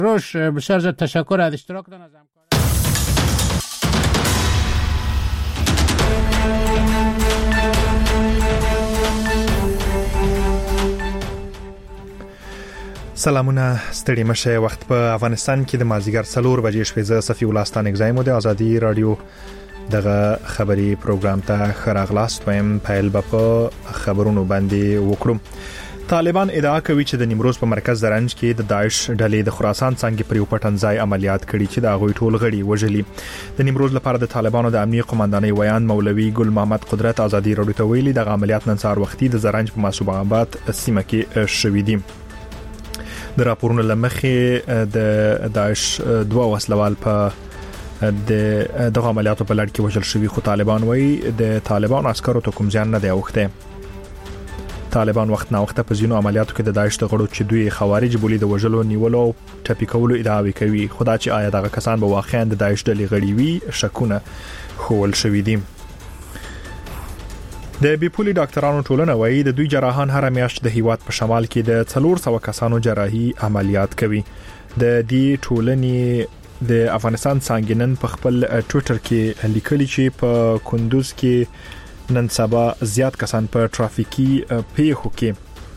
روش بسیار زیاد تشکر از اشتراکتان از همکاری. سلامونه ستړي مشه. وخت په افغانستان کې د مازیګر 4 بجې شپې ز صفي ولستان اگزایم د ازادي رادیو دغه خبري پروګرام ته خراغلاست ويم پایل په خبرونو باندې وکړم. طالبان ادعا کوي چې د نیمروز په مرکز زرنج کې د داعش ډلې د خراسان څنګه پر یو پټنځای عملیات کړي چې د غوي ټول غړي وژلي. د نیمروز لپاره د طالبانو د امنیت قومندانۍ ویان مولوي ګل محمد قدرت ازادي رادیو ته ویلي د عملیات نن سهار وختي د زرنج په مسوبه آباد سیمه کې شوې دي. د راپورونو لمخې د داعش دوه وسلوال په دغه عملیاتو په لړ کې وژل شوی، خو طالبان وایي د طالبان عسکرو ته کوم ځان نه دی اوخته. طالبان وخت نه وخت په ځینو عملیاتو کې د داعش د غړو چې دوی خوارج بولی د وژلو نیولو ټپي کولو ادعاوې کوي، خدا چې آیا دغه کسان به واقعا د داعش ډلې غړي وي شکونه خول شوی دي. د بیپولي ډاکټرانو ټولنه وایي د دوی جراحان هر میاشت د هیواد په شمال کې د 400 کسانو جراحي عملیات کوي. د دې ټولنې د افغانستان څنګهنن په خپل ټوئیټر کې لیکلي چې په کندوز کې نن سبا زیات کسان په ټرافیکي پیښو کې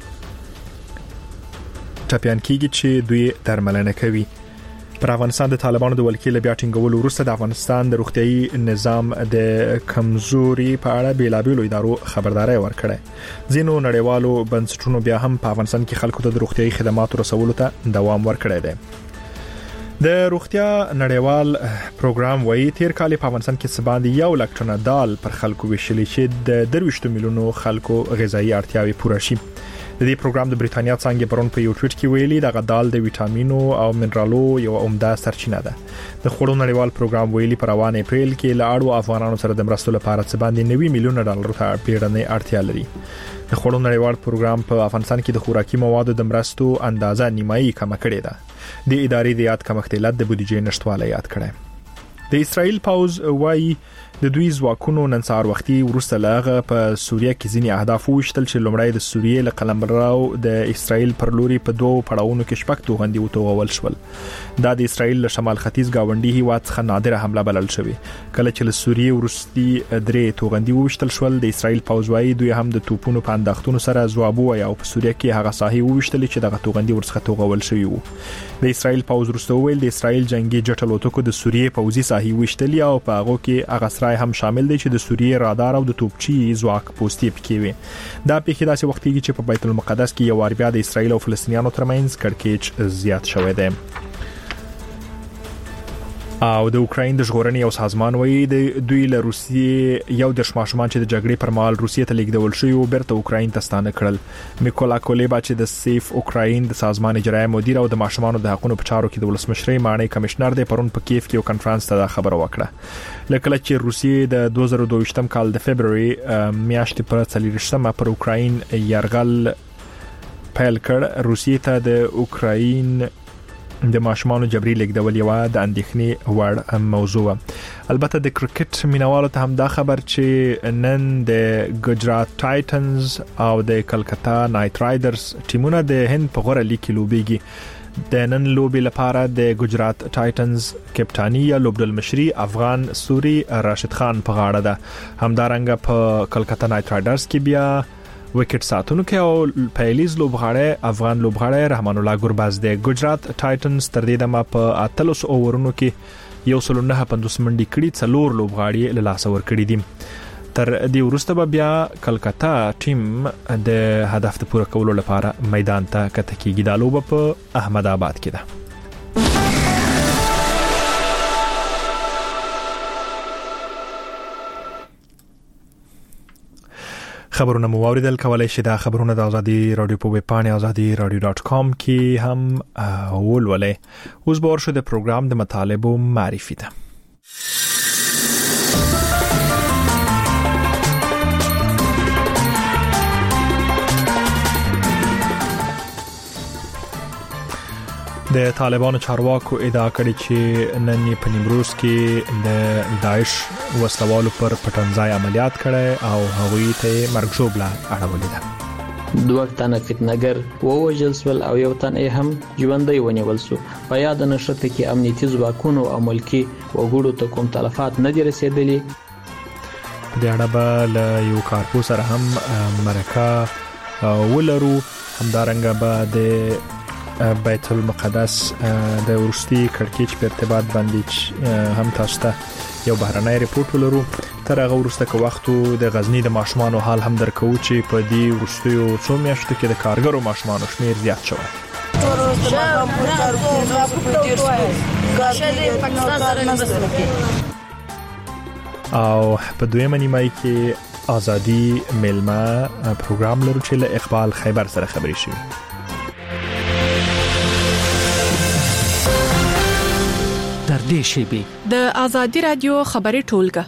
ټپيان کیږي چې دوی درملنه کوي. پر افغانستان د طالبانو د ولکې بیا ټینګولو وروسته د افغانستان د روغتيایي نظام د کمزوري په اړه بیلابېلو ادارو خبرداري ورکړه. ځینو نړیوالو بنسټونو بیا هم په افغانستان کې خلکو ته د روغتيایي خدماتو رسولو ته دوام ورکړی دی. د روغتیا نړیوال پروګرام وایي تیر کال په افغانستان کې سباندې 1 لک ټنه دال پر خلکو ویشلې چې د 23 میلیونو خلکو غذایی اړتیاوې پوره شي. د دې پروګرام د بریټانیا څنګه پرون په یو ټویټ کې ویلي د غدال د ویټامینو او منرالو یو عمده سرچینه ده. د خوړو نړیوال پروګرام ویلي پر روان اپریل کې له اړو افغانانو سره د مرستو لپاره څه باندې 90 میلیون ډالر ته پیړنې اړتیا لري. د خوړو نړیوال پروګرام په افغانستان کې د خوراکي موادو د مرستو اندازه نیمایي کم کړې ده. د ادارې د یاد کمښت علت د بودیجې نشټواله یاد کړه. د اسرائیل پاوز وایي د دوی ځواکونو نن سهار وختي ورسته لاغه په سوریه کې ځینی اهداف وشتل چې لومړی د سوریه له قلمرو د اسرائیل پر لوري په دوه پړاوونو کې شپږ توغندي وتوغول شول. دا د اسرائیل له شمال ختیځ گاونډي هیواد څخه نادره حمله بلل شوې. کله چې له سوریه ورستي درې توغندي وشتل شول د اسرائیل پاوزوي دوی هم د توپونو په انداختونو سره ځواب وایي او په سوریه کې هغه ساحې وشتل چې دغه توغندي ورڅخه توغول شوی وو. د اسرائیل پاوز ورسته ویل د اسرائیل جنگي جټ الوتکو د سوریه پوځي ساحې وشتل او په هغه کې هغه سرای هم شامل دي چې د سوریه رادار او د توپچی ځواک پوسټي پکې وي. دا په کې داسې وخت کې چې په بیت المقدس کې یو وار بیا د اسرائیل او فلسطینیانو ترمنځ کړکېچ زیات شوی دی. او د اوکراین د ژغورنې او سازمان وایي د دوی له روسیې یو د شماشمان چې د جګړې پر مهال روسیې ته لیږدول شوی او بیرته اوکراین ته ستانه کړل. میکولا کولیبا چې د سیف اوکراین د سازمان اجرایي مدیر او د ماشومانو د حقوقو په چارو کې د ولسمشرۍ معني کمشنر دی پرون په کیف کې یو کانفرنس ته خبر وکړه. لکه چې روسیې د 2022 کال د فبرवरी میاشتې پر 30 پر اوکراین یرغل پیل کړ. روسیې ته د اوکراین د ماشومانو جبري لیږدول یو د اندېښنې وړ موضوع. البته د کرکټ مینوالو ته هم دا خبر چې نن د ګجرات ټایټنز او د کلکتا نایټ رایډرز ټیمونه د هند په غوړه لیګ کې لوبېږي. د نن لوبي لپاره د ګجرات ټایټنز کپټانی یا لوبډلمشري افغان سوري راشد خان په غاړه ده. همدارنګه په کلکتا نایټ رایډرز کې بیا وکټ ساتونکو او پیلیز لوبغاړی افغان لوبغاړی رحمان الله ګورباز دی. ګجرات ټایټنز تر دې دمه په 83 اوورونو کې 109 منډي کړي، 4 لوبغاړي له لاس ور کړي دي. تر دې وروسته بیا کلکتا ټیم د هدف ته پوره کولو لپاره میدان ته کته کیږي. د لوب په احمد آباد کې ده. خبرونه مو اوریدل. کولای شئ دا خبرونه د ازادي رادیو په ویب پاڼه azadi-radio.com کې هم ولولئ. اوس به ورشو د پروګرام د مطالبو معرفي ده. د طالبانو چارواکو ادعا کړې چې نن په نیمروز کې د داعش وسلوالو پر پټنځای عملیات کړي او هغوی ته مرګ ژوبله اړولې ده. 2 تنه فتنه‌ګر ووژل شول او یو تن یې هم ژوندۍ ونیول شو. په یاد نشته کې امنیتي ځواکونو او ملکی وګړو ته کوم تلفات نه دي رسیدلي. په دې اړه به له یو کارپو سره هم مرکه ولرو. همدارنګه به د بیت المقدس د ورستي کړکېچ په ارتباط باندې هم تاسو ته یو بهرنی ریپورت ولرو. تر هغه وروسته که وخت د غزنی د ماشومانو حال هم درکو چې په دې وروستیو څو میاشتو کې د کارګرو ماشومانو شمیر زیات شوی. او په دویمه نیمه کې ازادي ملما پروګرام لرو چې له اقبال خیبر سره خبرې شي. در دې شیبه د ازادي رادیو خبري ټولګه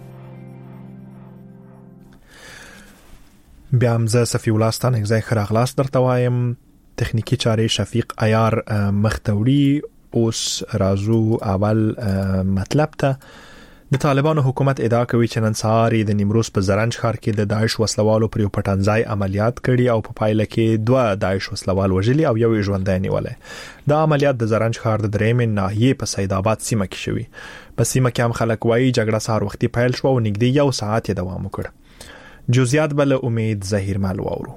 بیا هم زه صفی الله ستان اگزای خراغلاس درته وایم. تخنیکی چاره شفیق عیار مختوری. اوس رازو اول مطلب ته. د طالبانو حکومت ادعا کوي چې نن سهار د نیمروز په زرنج ښار کې د داعش وسلوالو پر یو پټنځای عملیات کړي او په پایله کې 2 داعش وسلوال وژلي او یو ژوندی نیولای. دا عملیات د زرنج ښار د درېمې ناحیې په سید آباد سیمه کې شوی. په سیمه کې هم خلک وایي جګړه سهار وختي پیل شو او نږدې یو ساعت یې دوام وکړ. جزئیات بل امید ظهیر مال وورو.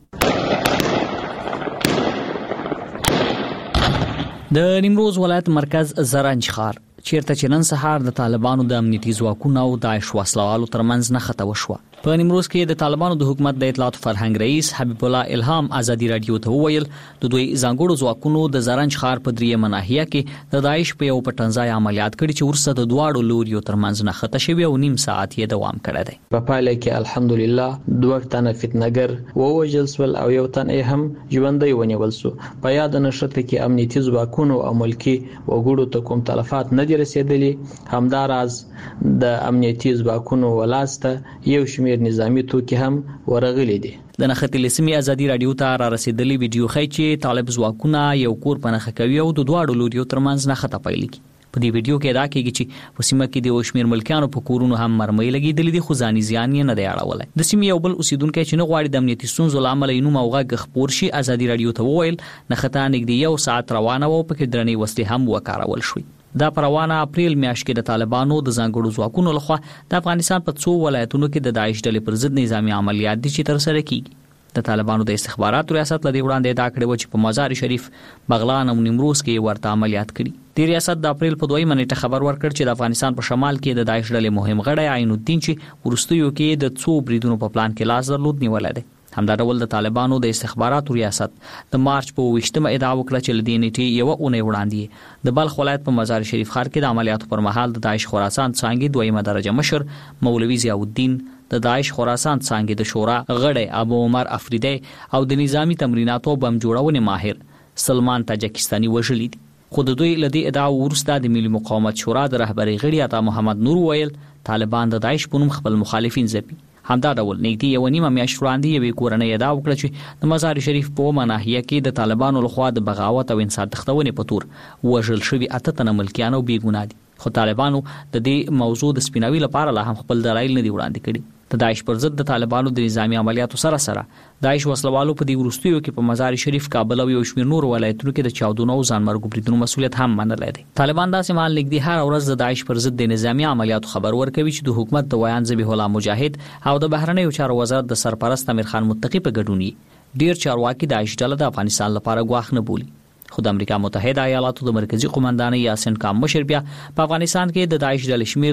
د نیمروز ولایت مرکز زرنج ښار چیرته چې نن سهار د طالبانو د امنیتي ځواکونو او داعش وسلوالو ترمنځ نه خطا وشوه. په نیمروز کې د طالبانو د حکومت د اطلاعات فرهنګ رئیس حبیب الله الهام ازادي رادیو ته وویل د دوی ځانګړو ځواکونو د زرنج ښار په دریمه ناحیه کې د داعش په یو پټنځای عملیات کړي چې ورسره د دواړو لوریو ترمنځ نه خطا شوی او نیم ساعت یې دوام کړی دی. په پایله کې الحمدلله 2 تنه فتنه‌ګر ووژل شول او یو تن یې هم ژوندۍ ونیول شو. په یاد نشته کې امنیتي ځواکونو او ملکی وګړو ته کوم تلفات نه دي رسیدلي. همداراز د امنیتي ځواکونو ولاسته یو شمېر نظامی توکي هم ورغلي دي. د نښتې لسمي ازادي رادیو ته را رسیدلی ویډیو ښيي چې طالب ځواکونه یو کور په نښه کوي او د دواړو لوریو ترمنځ نه خطا پیل کی. په دې ویډیو کې دا کېږي چې په سیمه کې د وشمیر ملکانو په کورونو هم مرمۍ لګېدلې دي خو ځاني زیان یې نه دی اړولی. د سیمې یو بل اوسیدونکی چې نه غواړي د امنیتي ستونزو له امله یې نوم او غږ خپور شي ازادي رادیو ته وویل نښته نږدې یو ساعت روانه وه او پکې درنې وسلې هم وکارول شوې. دا په روانه اپریل میاشت کې د طالبانو د ځانګړو ځواکونو لخوا د افغانستان په څو ولایتونو کې د داعش ډلې پر ضد نظامی عملیات دي چې ترسره کیږي. د طالبانو د استخباراتو ریاست لدی وړاندې ادعا کړې و چې په مزار شریف، بغلان او نیمروز کې ورته عملیات کړي. د ریاست د اپریل په 2 نیټه خبر ورکړ چې د افغانستان په شمال کې د داعش ډلې مهم غړی عین الدین چې ورستیو کې د څو بریدونو په پلان کې لاس درلود نیولای دی. همدا ډول د طالبانو د استخباراتو ریاست د مارچ په 28مه ادعا وکړه چې لدی نیټه یو اونۍ وړاندې د بلخ ولایت په مزار شریف ښار کې د عملیاتو پر مهال د داعش خراسان څانګې 2 درجه مشر مولوي ضیاء الدین، د داعش خراسان څانګې د شورا غړی ابو عمر افریدی او د نظامی تمریناتو بم جوړونې ماهر سلمان تاجکستاني وژلي دي. خو د دوی لدی ادعا ورسته د ملي مقاومت شورا د رهبری غړي عطا محمد نور ویل طالبان د داعش په نوم خپل مخالفین ځپي. همدا ډول نږدې یو نیمه میاشت وړاندې یوې کورنۍ ادعا وکړه چې د مزار شریف په مناحیه کې د طالبانو لخوا د بغاوت او انسان تختونې په تور وژل شوي 8 تنه ملکیان او بیګناه دي. خو طالبانو د دې موضوع د سپیناوي لپاره لا هم خپل دلایل نه دي وړاندې کړي. د داعش پر ضد د طالبانو د نظامی عملیاتو سره داعش وسلوالو په دې وروستیو کې په مزار شریف، کابل او یو شمېر نور ولایتونو کې د چاودنو او ځانمرګو بریدونو مسؤلیت هم منلی دی. طالبان داسې مهال نږدې هر ورځ د داعش پر ضد د نظامی عملیاتو خبر ورکوي چې د حکومت د ویان ذبیح الله مجاهد او د بهرنیو چارو وزارت د سرپرست امیر خان متقی په ګډون ډیر چارواکي داعش ډله د افغانستان لپاره ګواښ نه بولي. خو د امریکا متحده ایالاتو د مرکزی قومندان یاسین کام مشر بیا په افغانستان کې د داعش ډلې شمیر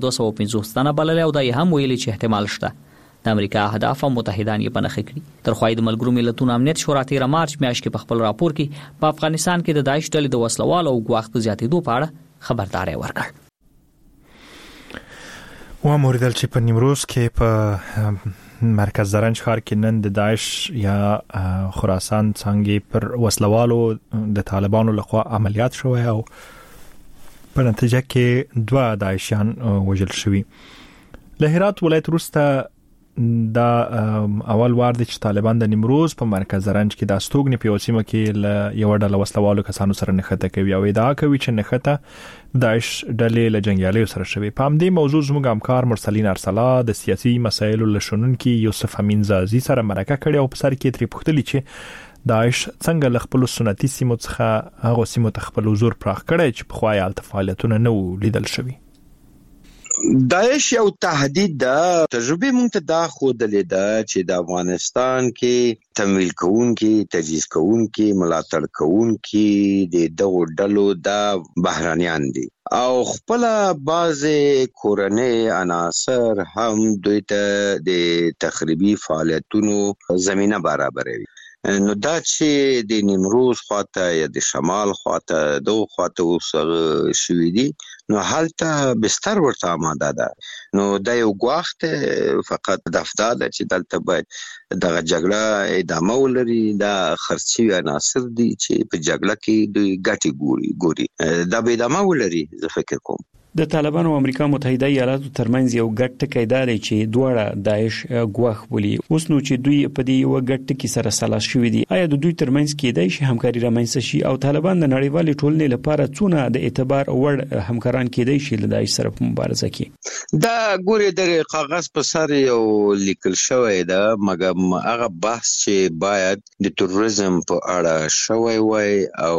2250 تنه بلل او دا هم ویلي چې احتمال شته د امریکا اهداف او متحدان یې پنځه کړي. تر خو د ملګرو ملتونو امنیت شورا 13 مارچ میاشت کې په خپل راپور کې په افغانستان کې د داعش ډلې د وسلوالو او ګواښ په زیاتېدو په اړه خبرداري ورکړه. و موریدل چې په نیمروز کې په مرکز زرنج ښار کې نن د داعش یا خراسان څنګه پر وسلوالو د طالبانو لخوا عملیات شوی او په نتیجه کې 2 داعشیان وژل شوي. له هرات ولایت وروسته دا اول وار د طالبان د نیمروز په مرکز رنج کې د استوګنې په سیمه کې یو ډله وسلوالو کسانو سره نښته کوي او ادعا کوي چې نښته داعش ډلې له جنگیالیو سره شوی. په همدې موضوع زموږ همکار مرسلین ارسلا د سیاسي مسایلو لشنونکي یوسف امین زازي سره مرکه کړې او په سر کې ترې پوښتنه چې داعش څنګه له خپل سنتي سیمو څخه هغه سیمو ته خپل حضور پراخ کړی چې په خوای الته فعالیتونه نه لیدل شوی. داعش یو تهدید ده. تجربه مونږ ته دا ښودلې ده چې د افغانستان کې تمویل کوونکي، تجهیز کوونکي، ملاتړ کوونکي د دغو ډلو د بهرانيان دي او خپل بعض کورنۍ عناصر هم دوی ته د تخریبي فعالیتونو زمينه برابروي. نو دا چې د نیمروز خواته یا د شمال خواته دوه خواته وسغه شوې دي نو حالته بستر ورته آماده ده. نو دا یو غواخت فقط د افداد چې دلته باید دغه جګړه ادامه ولري. دا خرچي عناصر دي چې په جګړه کې دوی ګټي ګوري دا به ادامه ولري. زه فکر کوم د طالبان او امریکا متحده ایالاتو ترمنځ یو ګډ ټکی دی چې دواړه داعش غواخ بولي. اوس نو چې دوی په دې یو ګډ ټکی سره سلاس شوي دي، آیا د دوی ترمنځ کېدای شي همکاري رامنځته شي او طالبان د نړیوالې ټولنې لپاره څونه د اعتبار وړ همکاران کېدای شي له داعش سره په مبارزه کې؟ دا ګوري د کاغذ په سر یو لیکل شوی ده، مګر هغه بحث چې باید د تروریزم په اړه شوی وای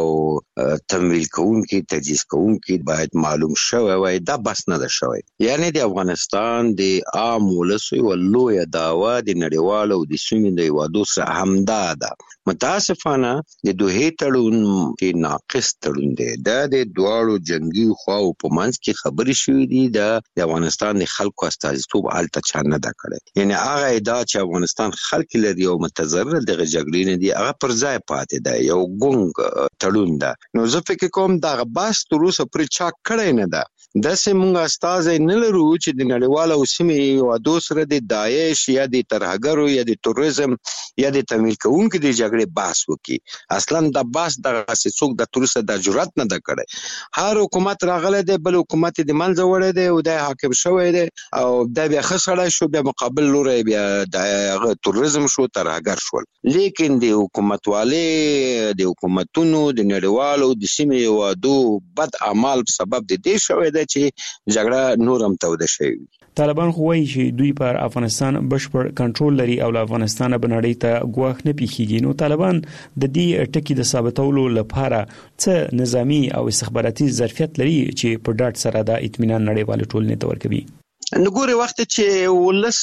او تمویل کوونکي، تجهیز کوونکي باید معلوم شوی وای. دا بس نه ده شوی. یعنی د افغانستان د عام ولسو او لوی داوا د نړیوالو د سیمې د وادو سره همدا ده. متاسفانه د دوه تړون کې ناقص تړون دی. دا د دواړو جنگي خواو په منځ کې خبرې شوې دي. د افغانستان د خلکو استازیتوب الته چا نه ده کړی. یعنی هغه ادعا چې افغانستان خلک لري او متضرر دغه جګړې نه دي هغه پر ځای پاتې ده. یو ګونګ تړون ده. نو زه فکر کوم دا بس تر اوسه پر چا کړی نه ده. داسې مونږ استاد نه لرو چې د نړیوالو سیمې وادو سره د داعش یا د ترهګرو یا د تروریزم یا د تمویل کوونکو د جګړې بحث وکړي. اصلا د بحث دغه څوک د تروسه د جرأت نه ده کړی. هر حکومت راغله دی، بل حکومت د منځ وړي دی او د حاکم شوی دی او د بیا خسړای شو، بیا مقابل لوري بیا د تروریزم شو، ترهګر شول. لیکن د حکومت والي د حکومتونو د نړیوالو د سیمې وادو بد اعمال په سبب د دې شوی دی چې جګړه نورم توده شوی. طالبان خو وایي چې دوی پر افغانستان بشپړ کنټرول لري او له افغانستان به نړۍ ته ګواښ نه پیښیږي. نو طالبان د دې ټکی د ثابتولو لپاره څه نظامی او استخباراتي ظرفیت لري چې په ډاټ سره د اطمینان نړیوال ټولنې ته ورکوي؟ نګوري وخت چې ولس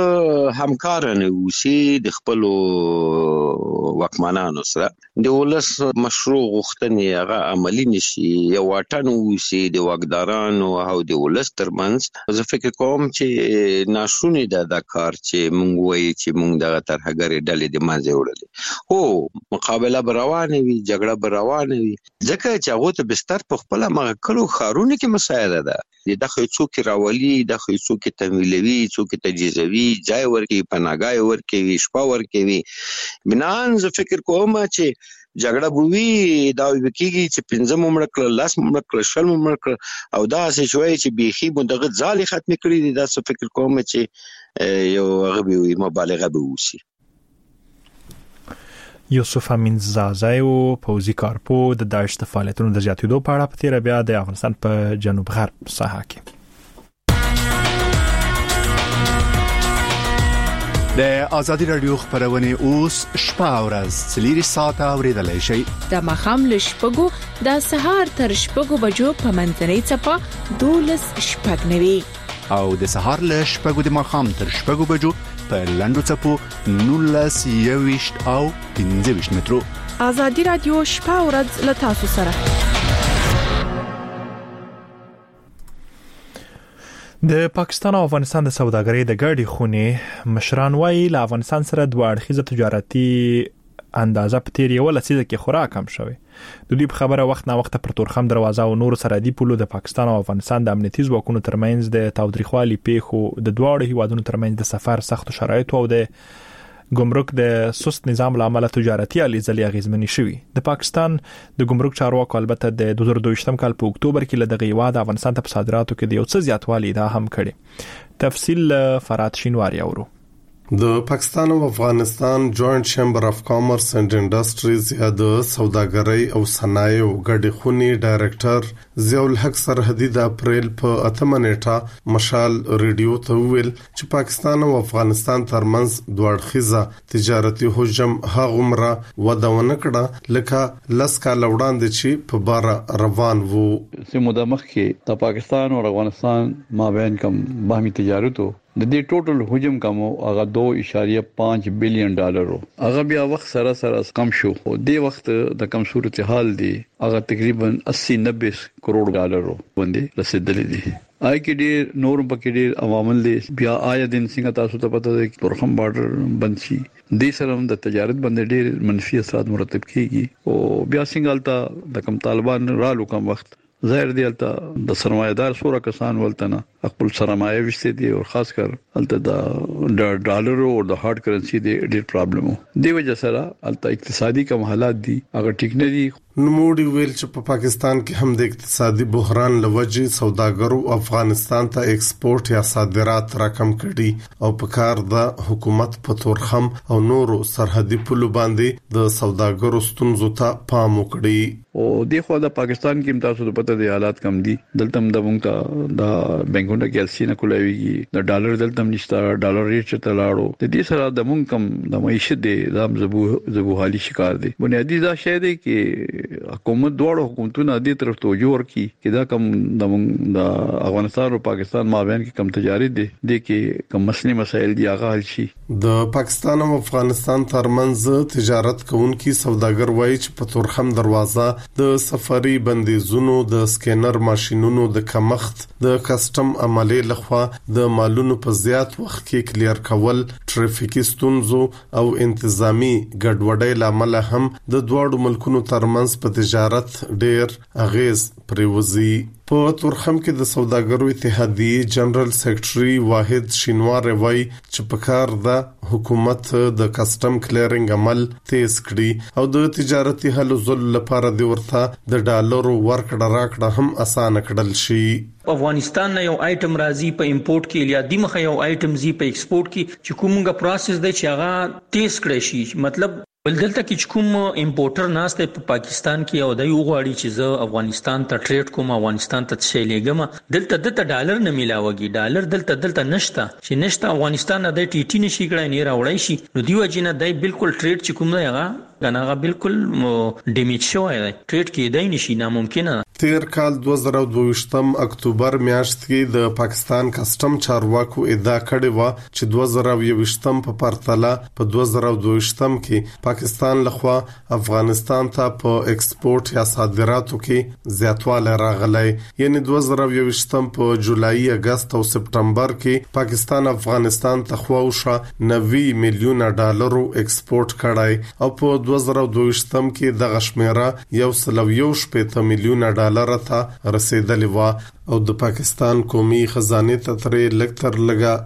همکار نه وسی د خپل وکمانانو سره د ولس مشروع غوښتنې هغه عملی نشي، یو واټن وسی د واکدارانو او د ولس ترمنځ. زه فکر کوم چې ناشونی ده د کار چې مونږ وایي چې مونږ دغه ترهګرې ډلې د منځه وړلې. هو مقابله به روانه وي، جګړه به روانه وي، ځکه چې هغه ته بستر په خپل مغکلو خارونه کې مسایله ده. دغه څوک راولي، دغه څوک تمویلوي، څوک تجهیزوي، ځای ورکوي، پناهګاه ورکوي، شپه ورکوي. بنان زه فکر کوم چې جګړه بوي دا وکیږي چې 15 ممړ کړ، 10 ممړ کړ، 20 ممړ کړ او دا څه شوی چې بيخي مدغه ځالې ختم کړی دي. دا څه فکر کوم چې یو غبي مبالغه به وشي. یوسف امین زازي او پوزي کارپو د داعش د فعالیتونو د زیاتېدو په اړه په تیر بیا د افغانستان په جنوب غرب ساحه کې د ازادي رادیو خبرونه اوس شپه او ورځ 3 ساعته اوریدلای شئ. د مخام لشپګو د سهار تر شپګو بجو په منځنۍ چپه 12 شپږ او د سهار لشپګو د مخام تر شپګو بجو په لندو چپو 19 او 15 مترو. ازادي رادیو شپه او ورځ له تاسو سره. د پاکستان او افغانستان د سوداګرۍ د ګډې خونې مشران وايي له افغانستان سره دوه اړخیزه تجارتي اندازه په تیر یو لسیزه کې خورا کم شوی. د دې په خبره وخت نا وخت پر تورخم دروازه او نور سرحدي پولو د پاکستان او افغانستان د امنیتي ځواکونو ترمنځ د تاوتریخوالي پیښو د دواړو هیوادونو ترمنځ د سفر سخت شرایط او د ګمرک د سست نظام لامل تجارتي الیزلي اغیزمنې شوی. د پاکستان د ګمرک چارواکو البته د 2022 کال په اکتوبر کې له دغه هیواد افغانستان ته په صادراتو کې د یو څه زیاتوالی دا هم کړي. تفصیل فرات شینواری اورو. د پاکستان او افغانستان جوائنٹ چیمبر اف کامرس اینڈ انډستریز یا د سوداګرۍ او صنایعو ګډې خونې ډایرکټر ضیاء الحق سرحدي د اپریل په 8 نیټه مشال ریډیو ته ویل چې پاکستان او افغانستان ترمنځ دوړخیزه تجارتي حجم هغومره ودونه کړه لکه لس کال وړاندې چې په بار روان وو. سموده مخکې د پاکستان او افغانستان مابین کوم باهمي تجارت د دې ټوټل حجم کوم هغه 2.5 بلین ډالر هغه بیا وخت سره کم شو او د وخت د کم صورتحال دی هغه تقریبا 80-90 کروڑ ډالر باندې رسیدلې دي. آی کې ډېر نور پکې ډېر عوامل دي. بیا آیا د څنګه تاسو ته پته ده چې تورخم بارډر بند شي د سره د تجارت باندې ډېر منفي اثرات مرتب کیږي او بیا څنګه الته د کم طالبان رالو کم وخت ظاهر دی الته د سرمایدار سوره کسان ولته نه خپل سرمایه وشته دي او خاص کر الته د ډالر او د هارد کرنسي دی ډېر پرابلم دی وجه سره الته اقتصادي کوم حالات دي هغه ټیک نه دي. نوموړي ویل چې په پاکستان کې هم د اقتصادي بحران لوجې سوداګرو افغانستان ته ایکسپورت یا صادرات راکم کړي او په کار د حکومت په تورخم او نورو سرحدي پولو باندې د سوداګرو ستونزو ته پام وکړي. او دغه د پاکستان کې تاسو ته پته دي حالات کم دي. دلته د مونږه د بانکونو کې السینه کولایږي د ډالر دلته نشته ډالر ریټ ته لاړو د دې سره د مونږ کم د معیشت دي د زبو حالي شکار دي. بنیادی دا شی دی کې حکومت دوړو حکومتونه دې طرف توجه ورکړي چې دا کم د افغانستان او پاکستان مابین کې کم تجارت دي د کې کم مسلې مسایل دي هغه حل شي. د پاکستان او افغانستان ترمنځ تجارت کوونکي سوداګر وایي چې په تورخم دروازه د سفري بندیزونو د سکینر ماشينونو د کمښت د کسٹم عملې لخوا د مالونو په زیات وخت کې کلیر کول ټریفیکي ستونزو او انتظامی ګډوډۍ لامل هم د دوه ملکونو ترمنځ په تجارت ډېر اغیز پریوزي. په تورخم کې د سوداګرو اتحادیه جنرال سیکریټري واحد شینوار وایي چې په کار د حکومت د کسٹم کلیرینګ عمل تیز کړي او د تجارتي حل زل لپاره د ورته د ډالرو ورکړه راکړه هم اسانه کړل شي. افغانستان نه یو آیټم راځي په امپورټ کې یا د مخه یو آیټم زی په ایکسپورټ کې چې کومه پروسس دی چې هغه تیز کړی شي. مطلب ولدلته کې کوم امپورټر ناشته په پاکستان کې او د یو غواړي چې زه افغانستان ته ټریډ کوم افغانستان ته شي لګم دلته د ډالر نه ملاويږي ډالر دلته نشته چې نشته افغانستان د ټي ټي نشي کړای نه راوړی شي نو دیو جن دای بالکل ټریډ چې کوم نه هغه غنغه بالکل ډیمیج شوی دی ټریډ کې دی نشي ناممکنه. تیر کال 2022 اکتوبر میاشت کې د پاکستان کسٹم چارواکو ادعا کړې و چې 2022 په پرتله په 2022 کې پاکستان لخوا افغانستان ته په ایکسپورت یا صادراتو کې زیاتوالی راغلی. یعنی 2022 په جولای اگست او سپټمبر کې پاکستان افغانستان ته خواوشه 90 میلیون ډالر ایکسپورت کړای او په 2022 کې د غشمیره 1.1 میلیون ډالر ته رسیدلی و او د پاکستان قومي خزانه ته ترې لکتر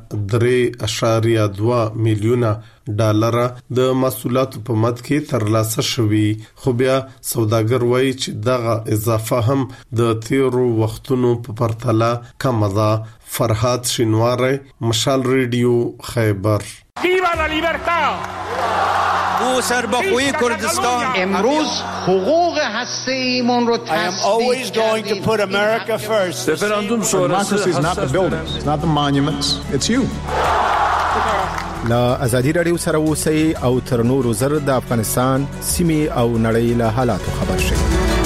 لګا 3.2 میلیون ډالر د محصولاتو په مد کې ترلاسه شوی. خو بیا سوداګر وایي چې دغه اضافه هم د تیرو وختونو په پرتله کم ده. فرهاد شینوار مشال ریډیو خیبر. ویوا لا لیبرتا او سربخوی کردستان امروز حقوق هسته‌ایمون رو I am always going to put America first. Referendum sonrası is not the buildings, it's not the monuments, it's you. لا ازادي رادیو سره اوسئ او تر نورو زر د افغانستان سیمه او نړۍ له حالاتو خبر شئ.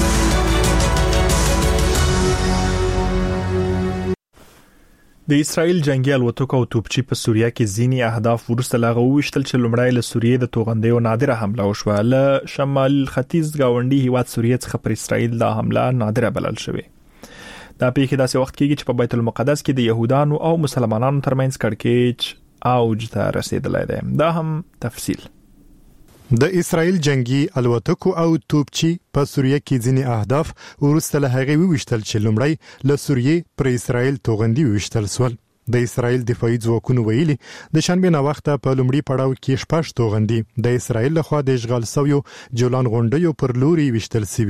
د اسرائیل جنگي الوتکو او توپچي په سوریه کې ځینی اهداف ورسته لغوه وشتل چې لومړی له سوریې د توغندیو نادره حمله وشوه. له شمال ختیځ گاونډي هیواد سوریې څخه پر اسرائیل د حمله نادره بلل شوې. دا پیښه داسې وخت کېږي چې په بیت المقدس کې د يهودانو او مسلمانانو ترمنځ کړکېچ اوج ته رسیدلی دی. دا هم تفصیل. د اسرائیل جنگي الوتکو او توپچي په سوریه کې ځینی اهداف ورسته له هغه وشتل چې لومړی له سوریې پر اسرائیل توغندي وشتل سول. د اسرائیل دفاعي ځواکونو ویلي د شنبه نه وخته په لومړي پړاو کې شپږ توغندي د اسرائیل لخوا د اشغال شویو جولان غونډیو پر لوري وشتل سوي دي.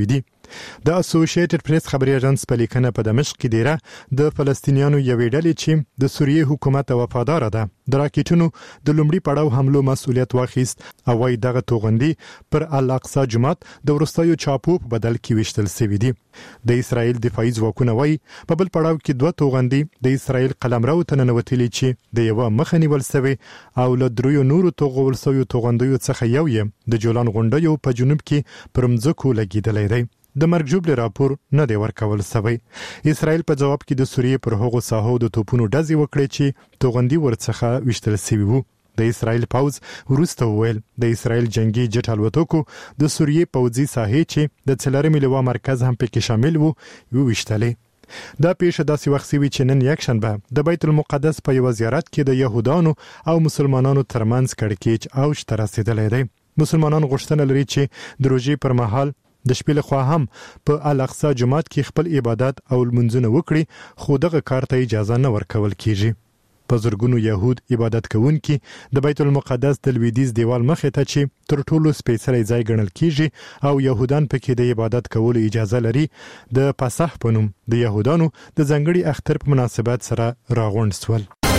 د اسوسییټډ پریس خبري اژانس په لیکنه په دمشق کې ډیره د فلسطینیانو یوې ډلې چې د سوریې حکومت وفادار ده د راکټونو د لومړي پړاو حملو مسؤلیت واخیست او وايي دغه توغندي پر الاقصی جومات د ورستیو چاپو په بدل کې وشتل شوی دي د اسرایل دفاعي ځواکونه وايي په بل پړاو کې 2 توغندي د اسرایل قلمرو ته ننوتلي چې د یو مخنیول شوی او له دریو نورو توغندیو څخه یو یې د جولان غونډیو په جنوب کې پرمځکو لګیدلې دی د مرګ جوړ راپور نه دی ورکول شوی اسرایل په جواب کې د سوریې پر هغو ساحو د توپونو ډزې وکړې چې توغندي ورڅخه وشتل شوی وو د اسرایل پوز وروسته وویل د اسرایل جنگي جټ الوتکو د سوریې پوځي ساحې چې د څلورمې لوا مرکز هم پکې شامل وو وشتلې دا پیښه داسې وخت سوي چې نن یکشنبه د بیت المقدس په یو زیارت کې د يهودانو او مسلمانانو ترمنځ کړکېچ اوج ته رسیدلی دی مسلمانان غوښتنه لري چې د روژې پر مهال د شپې لخوا هم په الاقصی جومات کې خپل عبادت او لمونځونه وکړي خو دغه کار ته اجازه نه ورکول کیږي په زرګونو يهود عبادت کوونکي د بیت المقدس د لویدیز دیوال مخې ته چې تر ټولو سپیڅلی ځای ګڼل کیږي او يهودان پکې د عبادت کولو اجازه لري د پسح په نوم د يهودانو د ځنګړي اختر په مناسبت سره راغونډ شول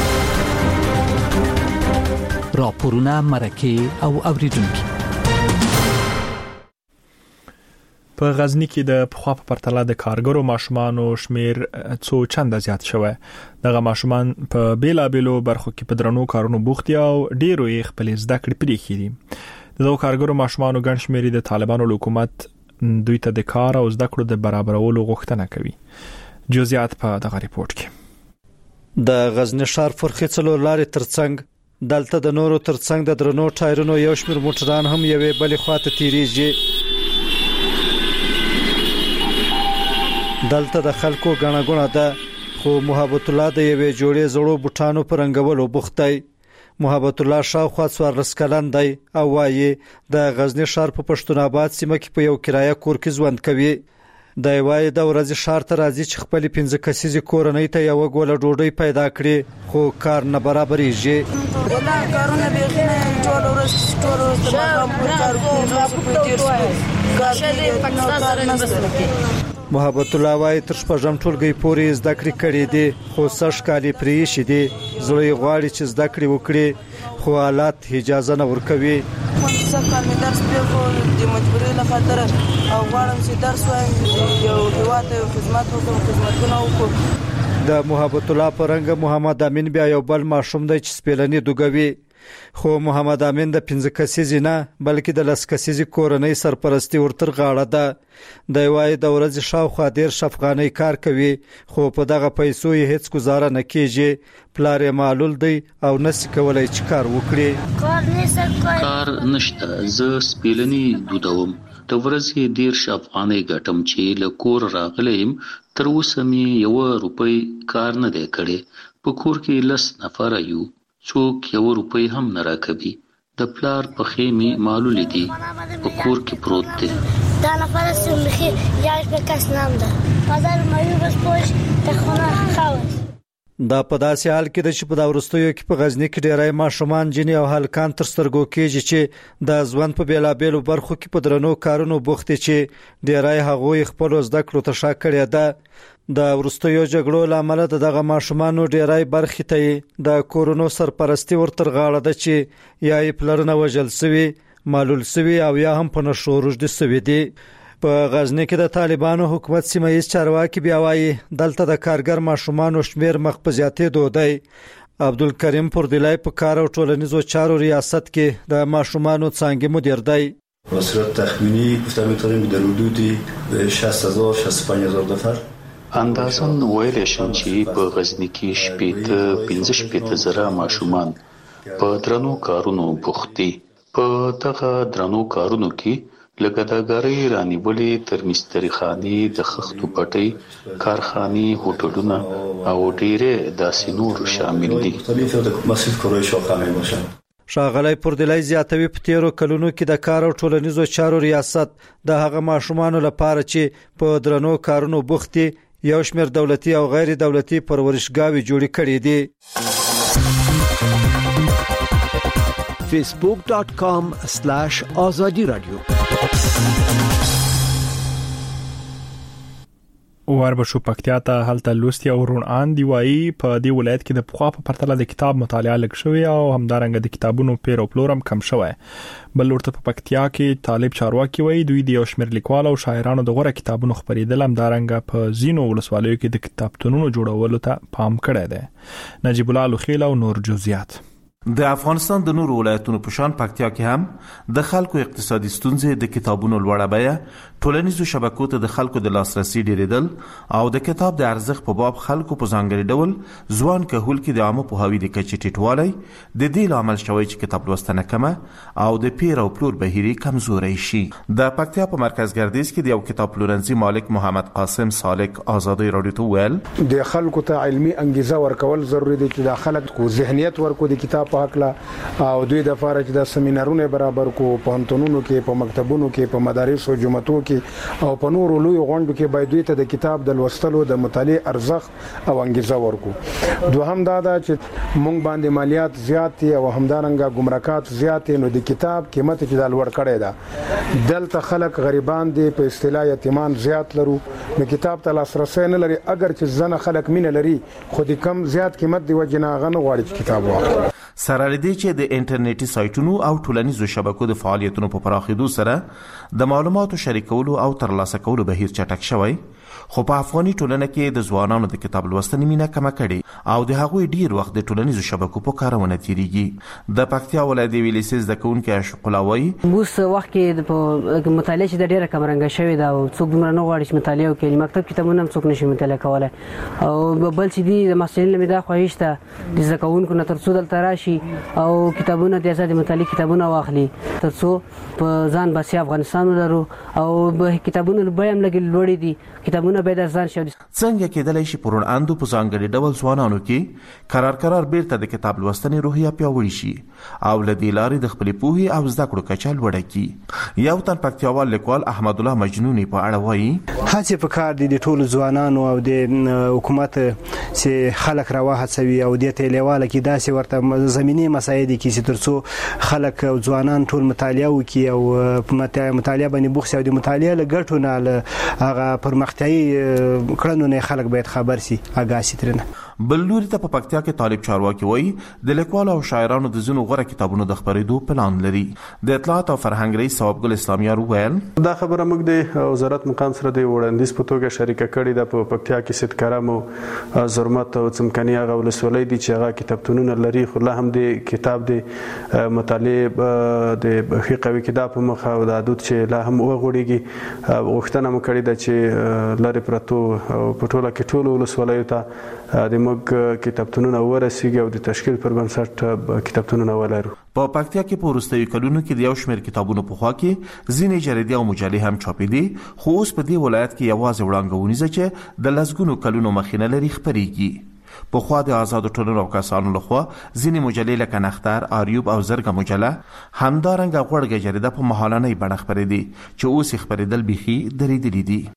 راپورونه مرکه او اوریدونکو په غزنی کې د پخوا په پرتله د کارګرو ماشومانو شمیر څو چنده زیات شوی دغه ماشومان په بیلابېلو برخو کې په درنو کارونو بوخت دي او ډیرو یې خپل زده کړې پرې کړي دغه کارګرو ماشومانو ګڼ شمیر د طالبانو حکومت دوی ته د کار او زده کړو د برابرولو غوښتنه کوي جزئیات په دغه ریپورت کې د غزنی ښار فرخي څلور لارې ترڅنګ دلته د نورو ترڅنګ د درنو ټایرونو یو شمیر موټران هم یوې بلې خواته تیریږي دلته د خلکو غڼه غونه ده خو محبت الله د یوې جوړې زړو بوټانو پر رنګولو بوخت دی محبت الله شاوخوا 14 کلن دی او وايي د غزنی ښار په پښتون آباد سیمه کې په یو کرایه کور کې ژوند کوي د وايي د ورځې ښار ته راځي چې خپل 15 کسیزه کورنۍ ته یو غوله ډوډۍ پیدا کړي خو کار نه برابرېږي ولا کارونه به نه ټول ورځ د مقام پر کار کوي محبت الله وايي تر شپږم ټولګي پورې زده کړې کړې دي خو سږ کالي پرې شي دي زړې غواړي چې زده کړې وکړي خو حالات اجازه نه ورکوي څه کال مې درس پرېښود د مجبورۍ له خاطر او غواړم چې درس وایم یو هیواد ته خدمت وکړم خدمتونه وکړم د محبت الله پرنګ محمد امین بیا یو بل ماشوم دی چې سپېلنې دوګوي خو محمد امین د 15 کسیزې نه بلکې د 10 کسیزې کورنۍ سرپرستی ورتر غاړه ده د وايي د ورځې شاوخوا 10 افغانۍ کار کوي خو په دغه پیسو یې هیڅ گزاره نه کیږي پلار یې معلول دی او نسی کولای چې کار وکړي کار نشته زه سپېلنې دودوم د ورځې 10 افغانۍ ګټم چې له کور راغلم تر اوسه مې 1 روپۍ کار نه دی کړی په کور کې 10 نفر یو څوک 1 روپۍ هم نه راکوي د پلار په خېمه معلول دي په کور کې پروت دی دا نفر سمخي یاش په کس نام ده بازار مې بس پوش ته خونه خاوس دا په داسې حال کې د چې په دا ورستیو کې په غزنی کې ډیرای ماشومان جنې او هلکان تر سترګو کېږي چې د ځوان په بیلابېلو برخو کې په درنو کارونو بوخت چې ډیرای هغوی خپل زده کړو ته شا کړی ده د ورستیو جګړو لامل دغه ماشومان ډیرای برخې ته د کورونو سرپرستی ورتر غاړه ده چې یا یې پلرنه وجل سوي معلول سوي او یا هم په نشو روجدي سوي دي په غزنی کې د طالبانو حکومت سیمه ییز چارواکي بیا وايي دلته د کارګر ماشومان شمیر مخ په زیاتې دودای عبدالکریم پردلای په کار او ټولنیزو چارو ریاست کې د ماشومانو څنګه مدیر دی به صورت تخمینی گفتم میتونیم در حدود 60000 65000 نفر اندازن ویل شم چې په غزنی کې 15 زره ماشومان په درنو کارونو بوختي په دغه درنو کارونو کې لګداګری رانیولې تر مستری خاني د خښتو پټي کارخاني هوټلونه او ډیره داسې نور شامل دي شاغلای پردلای زیاتوي په تیرو کلونو کې د کار او ټولنیزو چارو ریاست د هغه ماشومانو لپاره چې په درنو کارونو بوختي یو شمېر دولتي او غیر دولتي پرورشګاوي جوړې کړې دي facebook.com/azadi radio وربشو پکتیا ته هلته لوستي او رون ان دی وایي په دې ولایت کې د پخوا په پرتله د کتاب مطالعه لږ شوی او همدارنګه د کتابونو پیر او پلورم کم شوی. بل ورته په پکتیا کې طالب چارواکي وایي دوی د یو شمېر لیکوال او شاعرانو د غوړه کتابونو خبرېدل همدارنګه په زینو ولسوالیو کې د کتابتونونو جوړولو ته پام کړی دی. نجیب الله لوخیل او نور جزئیات. د افغانستان د نورو ولایتونو په شان پکتیا کې هم د خلکو اقتصادي ستونزې د کتابونو لوړه بیه، ټولنیزو شبکو ته د خلکو د لاسرسي ډیریدل او د کتاب د ارزښت په باب خلکو په ځانګړي ډول ځوان کهول کې د عامه پوهاوي د کچې ټیټوالی د دې لامل شوی چې کتاب لوستنه کمه او د پیر او پلور بهیري کمزوري شي. د پکتیا په مرکز ګردیز کې د یو کتاب پلورنځي مالک محمد قاسم سالک آزادۍ رادیو ته ویل د خلکو ته علمي انګیزه ورکول ضروری دي چې د خلکو ذهنیت ورکو د کتاب حقلا او دوی د فارغ د سیمینارونو برابر کو په انټونونو کې په مکتبونو کې په مدارس او جمعتو کې او په نورو لوی غونډو کې باید دوی ته د کتاب د لوستلو د مطالعه ارزښت او انګیزه ورکو. دوهم دا ده چې مونږ باندې مالیات زیات دي او همدارنګه ګمرکات زیات نو د کتاب قیمت چې د لوړ کړي ده. دلته خلک غریبان دي په اصطلاح یتیمان زیات لرو نو کتاب ته لاسرسي نه لري. اگر چې ځنه خلک مینه لري خو د کم زیات قیمت دی وجنه غن غواړي چې کتاب واخلي. سره لدی چې د انټرنیټي سایټونو او ټولنیزو شبکو د فعالیتونو په پراخېدو سره د معلوماتو شریکولو او ترلاسه کولو بهیر چټک شوی، خو په افغاني ټولنه کې د ځوانانو د کتاب لوستنې مینه کمه کړي او د هغوی ډیر وخت د ټولنیزو شبکو په کارونه تیریږي. د پکتیا ولایت د ویلیسز د کونکي عاشق الله وایي اوس وخت کې په مطالعه چې د ډیره کمرنګ شوی دا او څوک دومره نه غواړي چې مطالعه وکړي. مکتب کتابونه هم څوک نشي مطالعه کولای او بل چې دی د مسلې لمدا خوښته د زکونکو نه تر څو دل تراشي او کتابونه د آزاد مطالعه کتابونه واخلي تر څو په ځان باسي افغانستان ولرو او به کتابونه به هم لګي لوړې دي کتابونه به د ځان شو. څنګه کېدلای شي پرون اندو په ځانګړي ډول ځوانانو کې قرار بیرته د کتاب لوستنې روحیه پیاوړې شي او لدې لارې د خپل پوهې او زده کړو کچه لوړه کړي. یو تن پکتیاوال لیکوال احمد الله مجنونی په اړه وایي هڅه په کار دي د ټولو ځوانانو او د حکومت چې خلک راوهڅوي او د تلیواله کې داسې ورته زمینی مسایل دي چې ترڅو خلک او ځوانان ټول مطالعه وکړي او مطالعه باندې بوخت او د مطالعه لګټونه هغه پرمختیايي کړنو نه خلک باید خبر سي اګاسي ترنه. بل لوري ته په پکتیا کې طالب چارواکي وایي د لیکوالو او شاعرانو د ځینو غوره کتابونو د خبرېدو پلان لري. د اطلاعات او فرهنګ رئیس ثواب ګل اسلامیار ویل دا خبره موږ د وزارت مقام سره د وړاندیز په توګه شریکه کړې ده. په پکتیا کې سید کرم او زرمت او څمکني هغه ولسوالۍ دي چې هغه کتابتونونه لري خو لا هم د کتاب د مطالعه د فقهي کتاب په مخ او د عدد چې لا هم وغوړيږي. غوښتنه مو کړې ده چې لارې پرتو په ټوله کې ټول ولسوالۍ ته د موږ کتابتونونه ورسیږي او د تشکیل پر بنسټ کتابتونونه ولرو. په پکتیا کې په وروستیو کلونو کې د یو شمېر کتابونو په خوا کې ځینې جریدې او مجلې هم چاپېدې خو اوس په دې ولایت کې یوازې وړاندوونیزه چې د لسګونو کلونو مخینه لري خپرېږي. په خوا د آزادو ټولنو او کسانو لخوا ځینې مجلې لکه نختر، آریوب او زرګه مجله همدارنګه غوړګه جریده په مهالنۍ بڼه خپرېدې چې اوس یې خپرېدل بیخي درېدلي دي.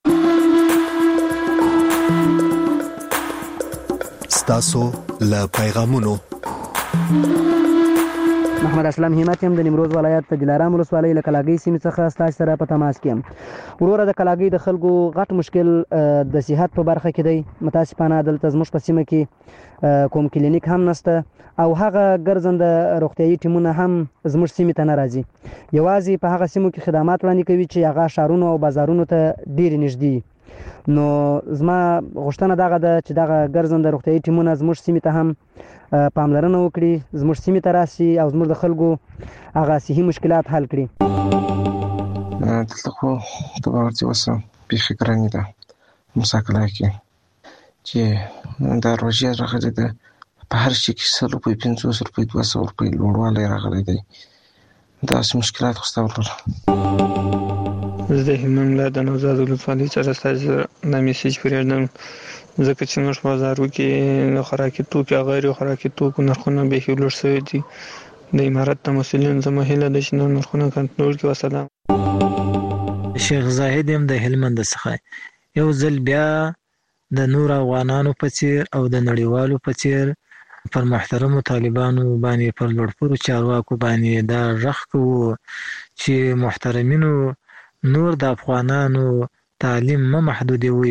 تاسو له پیغامونو محمد اسلام همت هم د نیمروز ولایت د دلارام ولسوالۍ له کلاګۍ سیمې څخه ستاسو سره په تماس کې یم. وروره د کلاګۍ د خلکو غټ مشکل د صحت په برخه کې دی. متاسفانه دلته زموږ په سیمه کې کوم کلینیک هم نشته او هغه ګرځنده روغتیايي ټیمونه هم زموږ سیمې ته نه راځي. یوازې په هغه سیمو کې خدمات وړاندې کوي چې هغه شهرونو او بازارونو ته ډېرې نږدې. نو زما غوښتنه دغه ده چې دغه ګرځنده روغتیايي ټیمونه زموږ سیمې ته هم پاملرنه وکړي، زموږ سیمې ته راشي او زموږ د خلکو هغه صحي مشکلات حل کړي. دلته خو ته به ورته اوس بیخي ګرانې ده مساکله کې چې دا روژې راغلې ده په هر شي کې 100 روپۍ 500 روپۍ 200 روپۍ لوړوالی راغلی دی. داسې مشکلات خو ستا ورلره. زه د هلمند ولایت د نوزاد ولسوالۍ څخه ستاسو د میسیج پرېږدم ځکه چې زموږ په بازارو کې د خوراکي توکو او غیر خوراکي توکو نرخونه بیخي لوړ شوي دي. د امارت د مسؤلینو زما هیله ده چې نرخونه کنټرول کړي. وسلام. شیخ زاهد هم د هلمند څخه یو ځل بیا د نور افغانانو په څیر او د نړیوالو په څیر پر محترمو طالبانو باندې پر لوړپوړو چارواکو باندې دا غږ کوو چې محترمینو نور د افغانانو تعلیم مه محدودوي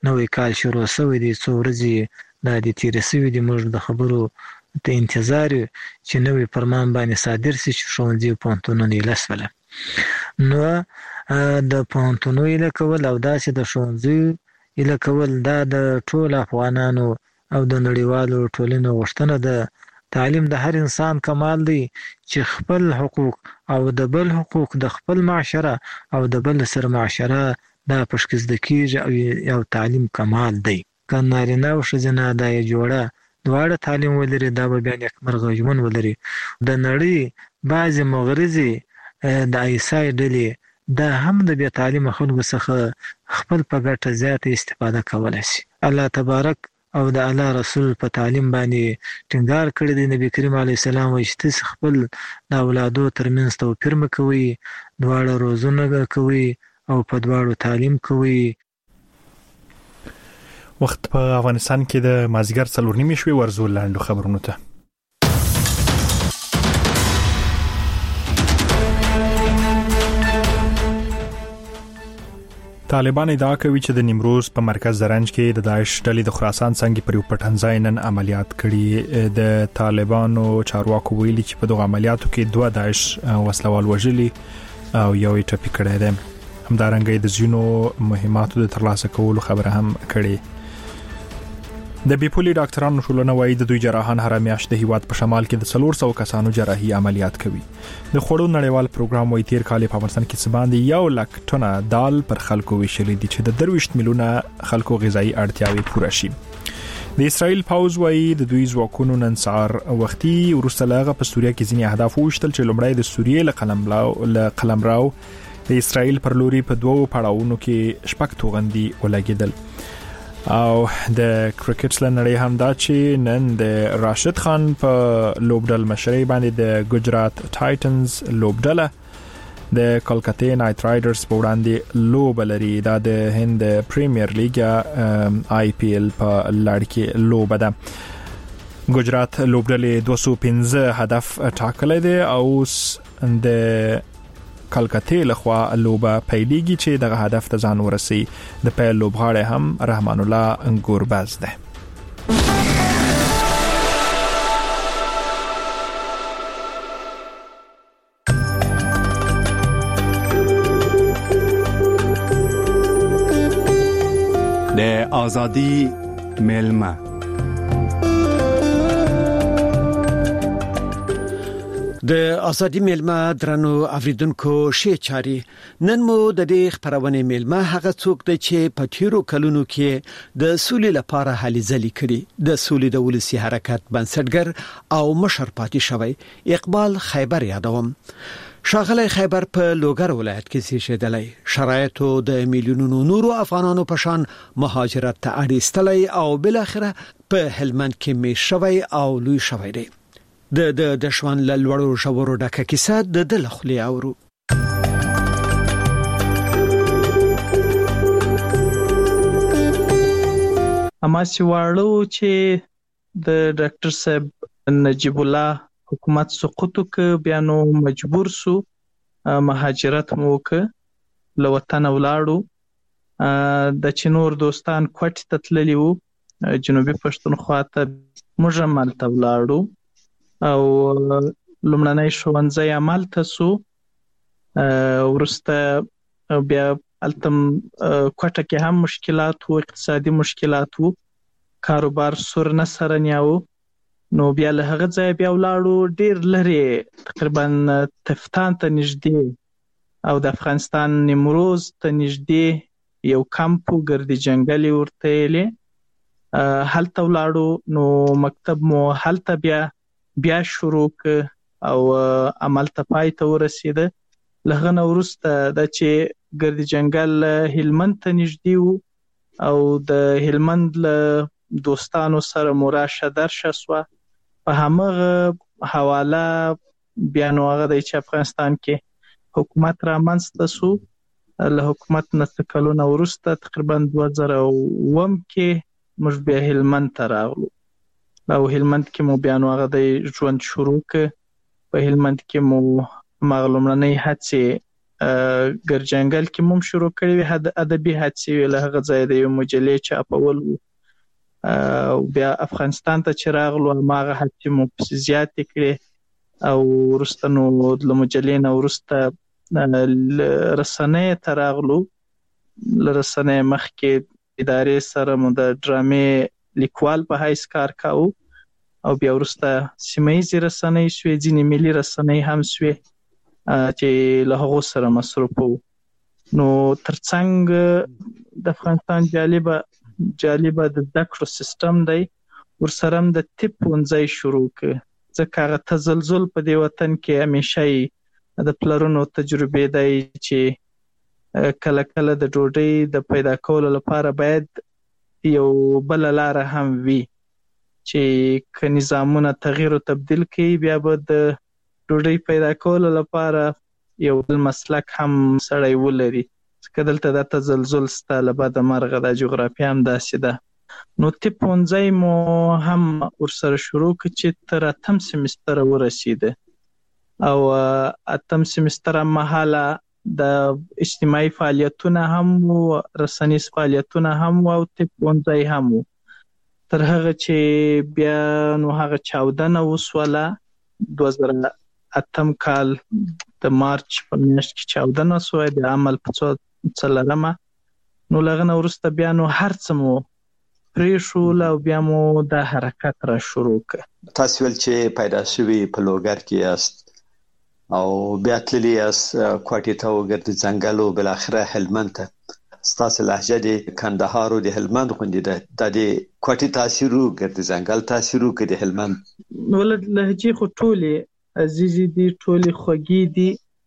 نوې کال شروع شوی دی، څو ورځې دا د تېرې شوي دي. موږ د خبرو ته انتظار یو چې نوې فرمان باندې صادر شي چې ښوونځي او پوهنتونونه ایله شوله. نو د پوهنتونو ایله کول او داسې د ښوونځیو ایله کول دا د ټولو افغانانو او د نړیوالو ټولنو غوښتنه ده. تعلیم د هر انسان کمال دی چې خپل حقوق او د بل حقوق د خپل معاشره او د بل سره معاشره دا پشکې زده کېږي او یو تعلیم کمال دی. که نارینه او ښځینه دا یې جوړه دواړه تعلیم ولري، دا به بیا نیکمرغه ژوند ولري. د نړۍ بعضې مغرضې د ایسای ډلې دا هم د بې تعلیمه خلکو څخه خپل په ګټه زیاته استفاده کولی شي. الله تبارک او د الله رسول په تعلیم باندې ټینګار کړی دی. نبی کریم علیه السلام وایي چې تاسې خپل د اولادو ترمنځ توپیر مه کوئ، دواړه روزونه کوئ او په دواړو تعلیم کوئ. وخت په افغانستان کې د مازیګر 4:30 شوې ورزو لاندو خبرونو ته. طالبان ادعا کوي چې د نیمروز په مرکز زرنج کې د داعش ډلې د خراسان څنګه پر یو پټنځای نن عملیات کړي. د طالبانو چارواکو ویلي چې په دغه عملیاتو کې 2 داعش وسلوال وژلي او یو یې ټپي کړی دی. همدارنګه د ځینو مهماتو د ترلاسه کولو خبره هم کړې. د بیپولي ډاکټرانو ټولنه وایي د دوی جراحان هر میاشت د هیواد په شمال کې د 400 کسانو جراحي عملیات کوي. د خوړو نړیوال پروګرام وایي تیر کال په افغانستان کې څه باندې 1 لک ټنه دال پر خلکو ویشلې دي چې د 23 میلیونه خلکو غذایی اړتیاوې پوره شي. د اسرائیل پاوز وایي د دوی ځواکونو نن سهار وختي وروسته له په سوریه کې ځینې اهداف وشتل چې لومړی د سوریې له قلمراو د اسرائیل پر لوري په 2 پړاوونو کې 6 توغندي ولګیدل. او د کرکټ لنړۍ هم دا چې نن د راشد خان په لوبډل مشرۍ باندې د ګجرات ټایټنز لوبډله د کلکته نایټ رایډرز په وړاندې لوب لري. دا د هند پریمیر لیګ IPL په لړ کې لوب ده. ګجرات لوبډلې 215 هدف ټاکلی دی او د کلکته لخوا لوبه پیلیږي چې دغه هدف ته ځان ورسي. د پیل لوبغاړی هم رحمان الله ګورباز ده. د ازادي ملما د ازادي ملما درنو اوریدونکو شي چاري نن مو د دې خبرونه ملما هغه څوک دی چې په تیرو کلونو کې د سولې لپاره هلې ځلې کړي. د سولې د ولسی حرکت بنسټګر او مشر پاتې شوی اقبال خیبر یادوم. شاغلی خیبر په لوګر ولایت کې زیږیدلی. شرایطو د میلیونونو نورو افغانانو په شان مهاجرت ته اړیستلی او بل اخره په هلمند کې می شوی او لوی شوی دی. د شوان لړورو شورو ډکه کیسه د دلخلي اورو. اما سیواړو چې د ډاکټر صاحب نجیب الله حکومت سقوط ک بیانو مجبور سو مهاجرت موک لوطن ولاړو. د چنور دوستان کوټ تتللی وو جنوبي پښتونخوا ته موږ مالته ولاړو او لمړنۍ ښوونځی عمل تاسو ورسته بیا التم کوټه کې هم مشکلات او اقتصادي مشکلات او کاروبار سر نه سره نیاو. نو بیا له هغه ځای بیا ولاړو ډیر لري تقریبا تفتان ته نږدې او د افغانستان نیمروز ته نږدې یو کمپو ګردي جنگلي ورته لې هلته ولاړو. نو مکتب مو هلته بیا شروع او عمل ته پای ته ورسېده. لغه نو ورسته د چې ګردي جنگل هلمند ته نږدې وو او د هلمند له دوستانو سره مراشه درشه سو. په همغه حواله بیا نو هغه د افغانستان کې حکومت را منځته سو. له حکومت نه کلونه ورسته تقریبا 2001 کې موږ بیا هلمند ته راغلو او هلمند کې مو بیا نو هغه د ژوند شروع ک. په هلمند کې مو مغلومنۍ هڅې ګرجنګل کې مم شروع کړی وي ادبي هڅې له هغه ځای د یو مجلې چاپول او بیا افغانستان ته چې راغلو هغه هڅې مو زیاتې کړې او وروسته نو د مجلې نه وروسته رسنۍ ته راغلو. له رسنۍ مخکې ادارې سره مو د ډرامې لیکوال په حیث کار کاوه او بیا وروسته سیمه ییزې رسنۍ شوې، ځینې ملي رسنۍ هم شوې چې له هغو سره مصروف وو. نو ترڅنګ د افغانستان جالبه د زده کړو سیستم دی، ورسره هم د طب ښوونځی شروع کړ، ځکه هغه تزلزل په دې وطن کې همیشه د پلرونو تجربې دی چې کله کله د ډوډۍ د پیدا کولو لپاره باید یو بل لاره هم وي چې که نظامونه تغییر او تبدیل کوي بیا به د ډوډۍ پیدا کولو لپاره یو بل مسلک هم سړی ولري. ځکه دلته د تزلزل ستا له بده مرغه د جغرافیه هم داسې ده. نو طب ښوونځی مو هم ورسره شروع کړ چې تر 8م سیمستره ورسېده او 8م سیمستر مهاله د اجتماعي فعالیتونه هم و، رسنیز فعالیتونه هم و او طب ښوونځی هم و. تر هغه چې بیا نو هغه چاودنه وسوله 2008 کال د مارچ په میاشت کې چاودنه وسوه د عمل په 4 نو له هغه وروسته بیا نو هر څه مو پرېښول او بیا مو د حرکت را شروع کړ. تاسو ول چې پیدا شوي په لوګر کې یاست او بیا تللی یاست کوټې ته وګرځئ ځنګل او بل اخره هلمند ته. ستاسو لهجه د کندهار او د هلمند غوندې ده، د کوټې تاثیر وګرځئ ځنګل تاثیر وکړي د هلمند. نو لهجې خو ټولې عزیزې دي، ټولې خوږې دي،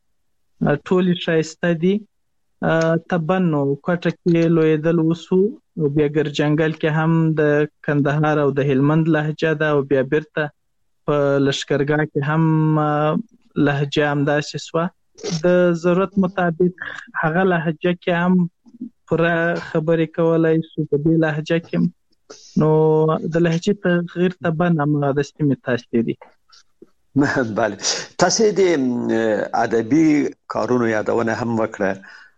ټولې ښایسته دي. طبعا نو کوټه کې لویدل وسو او بیا ګرجنګل کې هم د کندهار او د هلمند لهجه ده او بیا بیرته په لشکرګاه کې هم لهجه همداسې سوه. د ضرورت مطابق هغه لهجه کې هم پوره خبرې کولای شو په دې لهجه کې. نو د لهجې تغییر طبعا همغه د سیمې تاثیر دی. بله، تاسو د ادبي کارونو یادونه هم وکړه.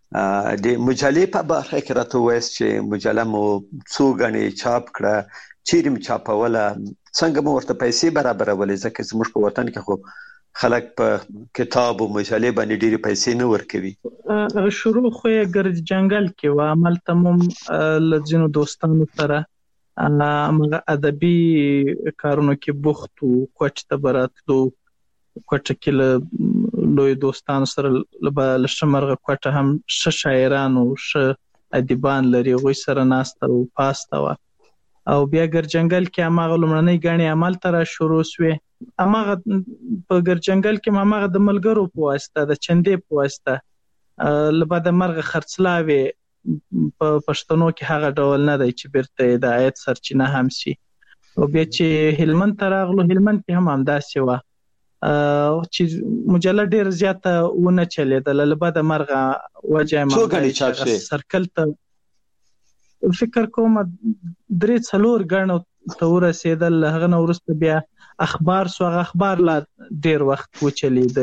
د مجلې په برخه کې راته وایست چې مجله مو څو غني چاپ کړه، چیرې مو چاپوله، څنګه مو ورته پیسې برابرولې؟ ځکه زموږ په وطن کې خو خلک په کتاب او مجلې باندې ډېرې پیسې نه ورکوي. شروع خو یې ګرجنګل کې و، عملته مو له ځینو دوستانو سره همغه ادبي کارونو کې بوخت وو. کوټې ته به راتلو، کوټه کې له لوی دوستانو سره له ښه مرغه کوټه هم ښه شاعران او ښه ادیبان لري، هغوی سره ناسته او پاسته وه. او بیا ګرجنګل کې هماغه لومړنۍ ګڼې عمل ته را شروع سوې. هماغه په ګرجنګل کې هماغه د ملګرو په واسطه، د چندې په واسطه له بده مرغه خرڅلاوې په پښتنو کې هغه ډول نه دی چې بیرته د عاید سرچینه هم شي. او بیا چې هلمند ته راغلو، هلمند کې هم همداسې وه چې مجله ډېر زیاته ونه چلېدله، له بده مرغه وجه یې سرکل ته فکر کوم 3-4 ګڼو ته ورسېدل. له هغه نه وروسته بیا اخبار سو، هغه اخبار لا ډېر وخت وچلېده.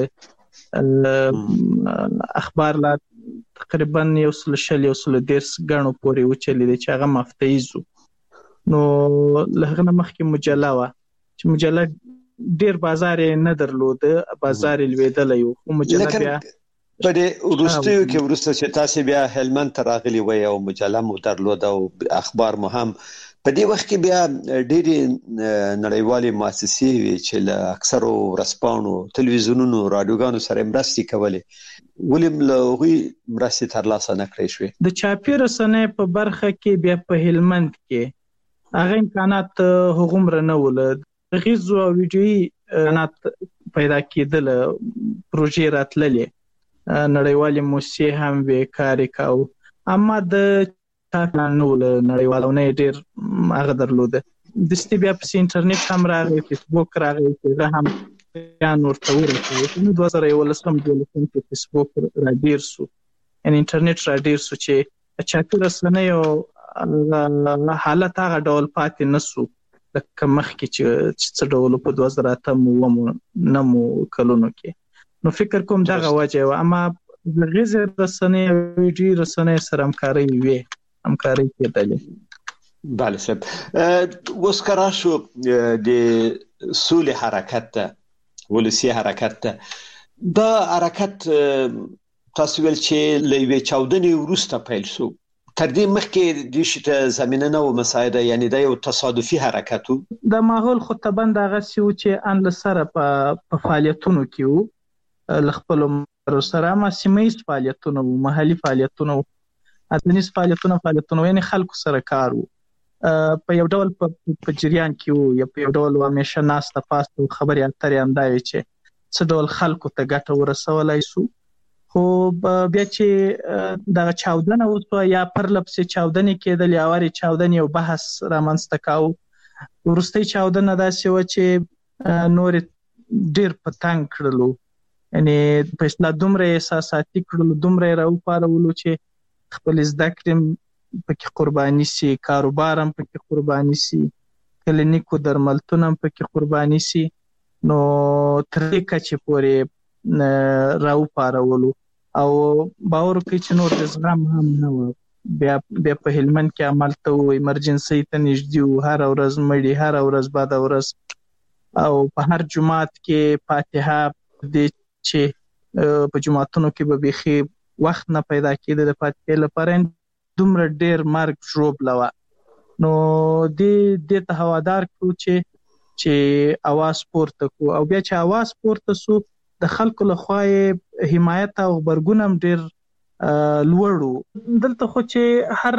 اخبار لا تقریبا 120-130 ګڼو پورې وچلېده چې هغه هفتهیز و. نو له هغه نه مخکې مجله وه چې مجله ډیر بازار نه درلوده، بازار لویدلی و. خو مجله بیا په دې وروستیو کې وروسته چې تاسو بیا هلمند ته راغلي وای او مجله مو درلوده او اخبار مو هم په دې وخت کې بیا ډېرې نړیوالې مؤسسې وي چې له اکثرو ورځپاڼو، تلویزیونونو، رادیوګانو سره مرستې کولې. ولې له هغوی مرستې ترلاسه نه کړې شوې؟ د چاپي رسنۍ په برخه کې بیا په هلمند کې هغه امکانات هغومره نه وو. غیزو او ویډیویي امکانات پیدا کېدل، پروژې راتللې، نړیوالې موسسې هم وې کار یې کاوه، اما د پلان نه و له نړیوالو نه یې ډېر هغه درلوده. دستي بیا پسې انټرنیټ هم راغی، فیسبوک راغی چې هغه هم بیان ورته ورسوي. 2011 کې فیسبوک را ډېر سو، یعنې انټرنیټ را ډېر سو چې چاپي رسنیو حالت هغه ډول پاتې نه سو لکه مخکې چې څه ډول په 2008 کلونو کې. نو فکر کوم دغه وجه وه. اما غیر رسنۍ او ویډیو رسنۍ سره همکاري کېدلې. بله صاحب، اوس که راشو د سولې حرکت ته، ولسي حرکت ته، دا حرکت تاسو ویل چې له یوې چاودنې وروسته پیل شو، تر دې مخکې دې شي ته زمینه نه وه مساعده، یعنی دا یو تصادفي حرکت و؟ د ماحول خو طبعا دغسې و چې ان له سره په فعالیتونو کې و، له خپلو سره هم سیمه ییز فعالیتونه و، محلي فعالیتونه و، ټولنیز فعالیتونه و، یعنې خلکو سره کار و، په یو ډول په جریان کې و، یا په یو ډول همیشه ناسته پاسته و، خبرې اترې همدا وې چې څه ډول خلکو ته ګټه ورسولی سو. خو بیا چې دغه چاودنه وسوه یا پرله پسې چاودنې کېدلې، اورې چاودنې یو بحث رامنځته کاوه. وروستۍ چاودنه داسې وه چې نور ډېر په تنګ کړلو، یعنې په اصطلاح دومره احساساتي کړلو، دومره یې راوپارولو چې خپلې زده کړې پکې قرباني سي، کاروبار هم پکې قرباني سي، کلینیکو درملتون هم پکې قرباني سي. نو تر دې کچې پورې راوپارولو او باور وکړئ چې نور د زغم هم نه وه. بیا په هلمند کې همالته و، ایمرجنسۍ ته نږدې و، هره ورځ مړي، هره ورځ بده ورځ، او په هر جومات کې فاتحه دې چې په جوماتونو کې به بیخي وخت نه پیدا کېده د فاتحې لپاره، دومره ډېر مرګ ژوبله وه. نو دې ته هوادار کړو چې اواز پورته کړو، او بیا چې اواز پورته سو د خلکو لخوا یې حمایت او غبرګون هم ډېر لوړ و. دلته خو چې هر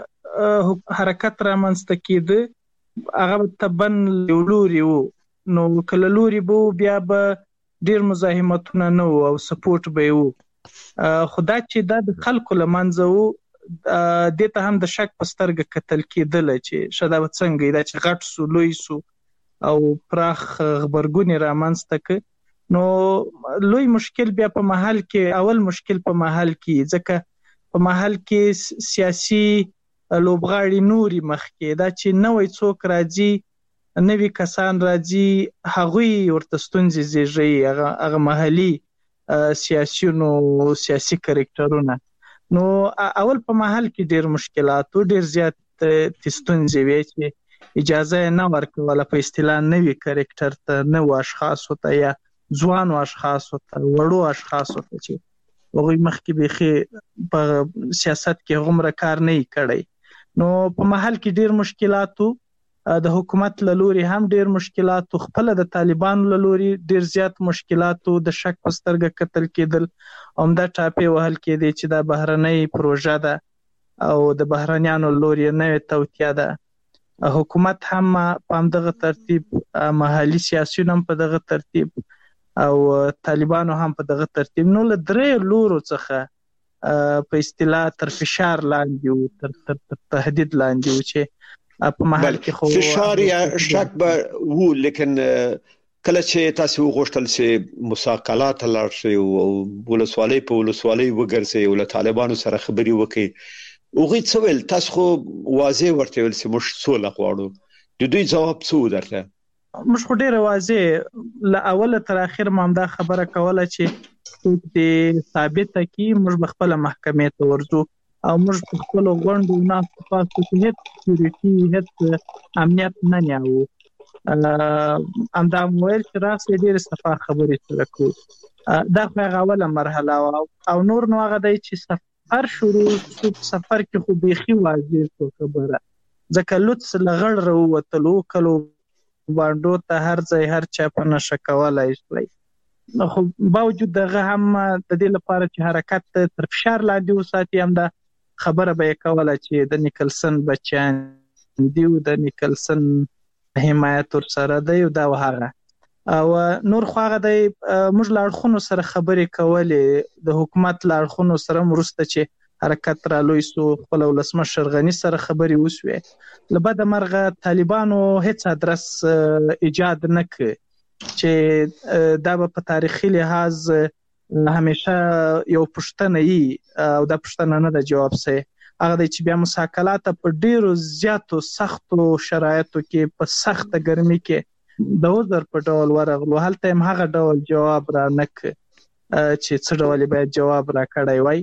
حرکت رامنځته کېده هغه طبعا یو لوري و، نو که له لوري به و بیا به ډېر مزاحمتونه نه و او سپورټ به یې و. خو دا چې دا د خلکو له منځه و، دې ته هم د شک په سترګه کتل کېدله چې ښه دا به څنګه دا چې غټ سو، لوی سو او پراخ غبرګون یې رامنځته که. نو لوی مشکل بیا په محل کې، اول مشکل په محل کې، ځکه په محل کې سیاسي لوبغاړي نوري مخکې، دا چې نوی څوک راځي، نوي کسان راځي، هغوی ورته ستونزې زیږوي، هغه محلي سیاسي کرکټرونه. نو اول په محل کې ډېر مشکلات و، ډېر زیات ستونزې وې چې اجازه یې نه ورکوله په اصطلاح نوي کرکټر ته، نوو اشخاصو ته، یا ځوانو اشخاصو ته، وړو اشخاصو ته چې هغوی مخکې بیخي په سیاست کې هغومره کار نه یې کړی. نو په محل کې ډېر مشکلات و، د حکومت له لوري هم ډېر مشکلات و، خپله د طالبانو له لوري ډېر زیات مشکلات و، د شک په سترګه کتل کېدل، همدا ټاپې وهل کېدې چې دا بهرنۍ پروژه ده او د بهرنیانو له لوري نوې توطیه ده. حکومت هم په همدغه ترتیب، محلي سیاسیون هم په دغه ترتیب، او طالبانو هم په دغه ترتیب. نو له دریو لورو څخه په اصطلاح تر فشار لاندې و، تر تهدید لاندې و چې په محل کې خو فشار یا شک به و. لیکن کله چې تاسو وغوښتل چې مساقلات لاړ شي او ولسوالۍ په ولسوالۍ وګرځي او له طالبانو سره خبرې وکړي، هغوی څه ویل؟ تاسو خو واضح ورته ویل چې موږ سوله غواړو، د دوی ځواب څه و درته؟ موږ خو ډېره واضح له اوله تر اخره ما همدا خبره کوله چې څوک دې ثابته کړي، موږ به خپله محکمې ته ورځو او موږ په خپلو غونډو ناستو پاستو کې هېڅ سکیورټي، هېڅ امنیت نه نیاوو. همدا مو ویل چې راسئ ډېرې صفا خبرې سره کړو. دا خو هغه اوله مرحله وه، او نور نو هغه دی چې سفر شروع شو. سفر کې خو بیخي واضح شو خبره، ځکه لوڅ له غړ راووتلو، کلو بانډو ته هر ځای هر چا په نشه کولی شوی. خو باوجود دغه هم د دې لپاره چې حرکت تر فشار لاندې وساتي، همدا خبره به یې کوله چې د نیکلسن بچیان دي او د نیکلسن حمایت ورسره دی او دا و هغه. او نور خو هغه دی موږ له اړخونو سره خبرې کولې، د حکومت له اړخونو سره وروسته چې حرکت را لوی سو، خپل ولسمشر غني سره خبرې وسوې. له بده مرغه طالبانو هیڅ ادرس ایجاد نه کړ چې دا به په تاریخي لحاظ همیشه یو پوښتنه وي، او دا پوښتنه نه ده جواب سي. هغه دی چې بیا مساکلات په ډیرو زیاتو سختو شرایطو کې په سخته ګرمي کې د عذر په ډول ورغلو، هلته هم هغه ډول جواب را نه کړ. چې څه ډول باید جواب راکړی وای.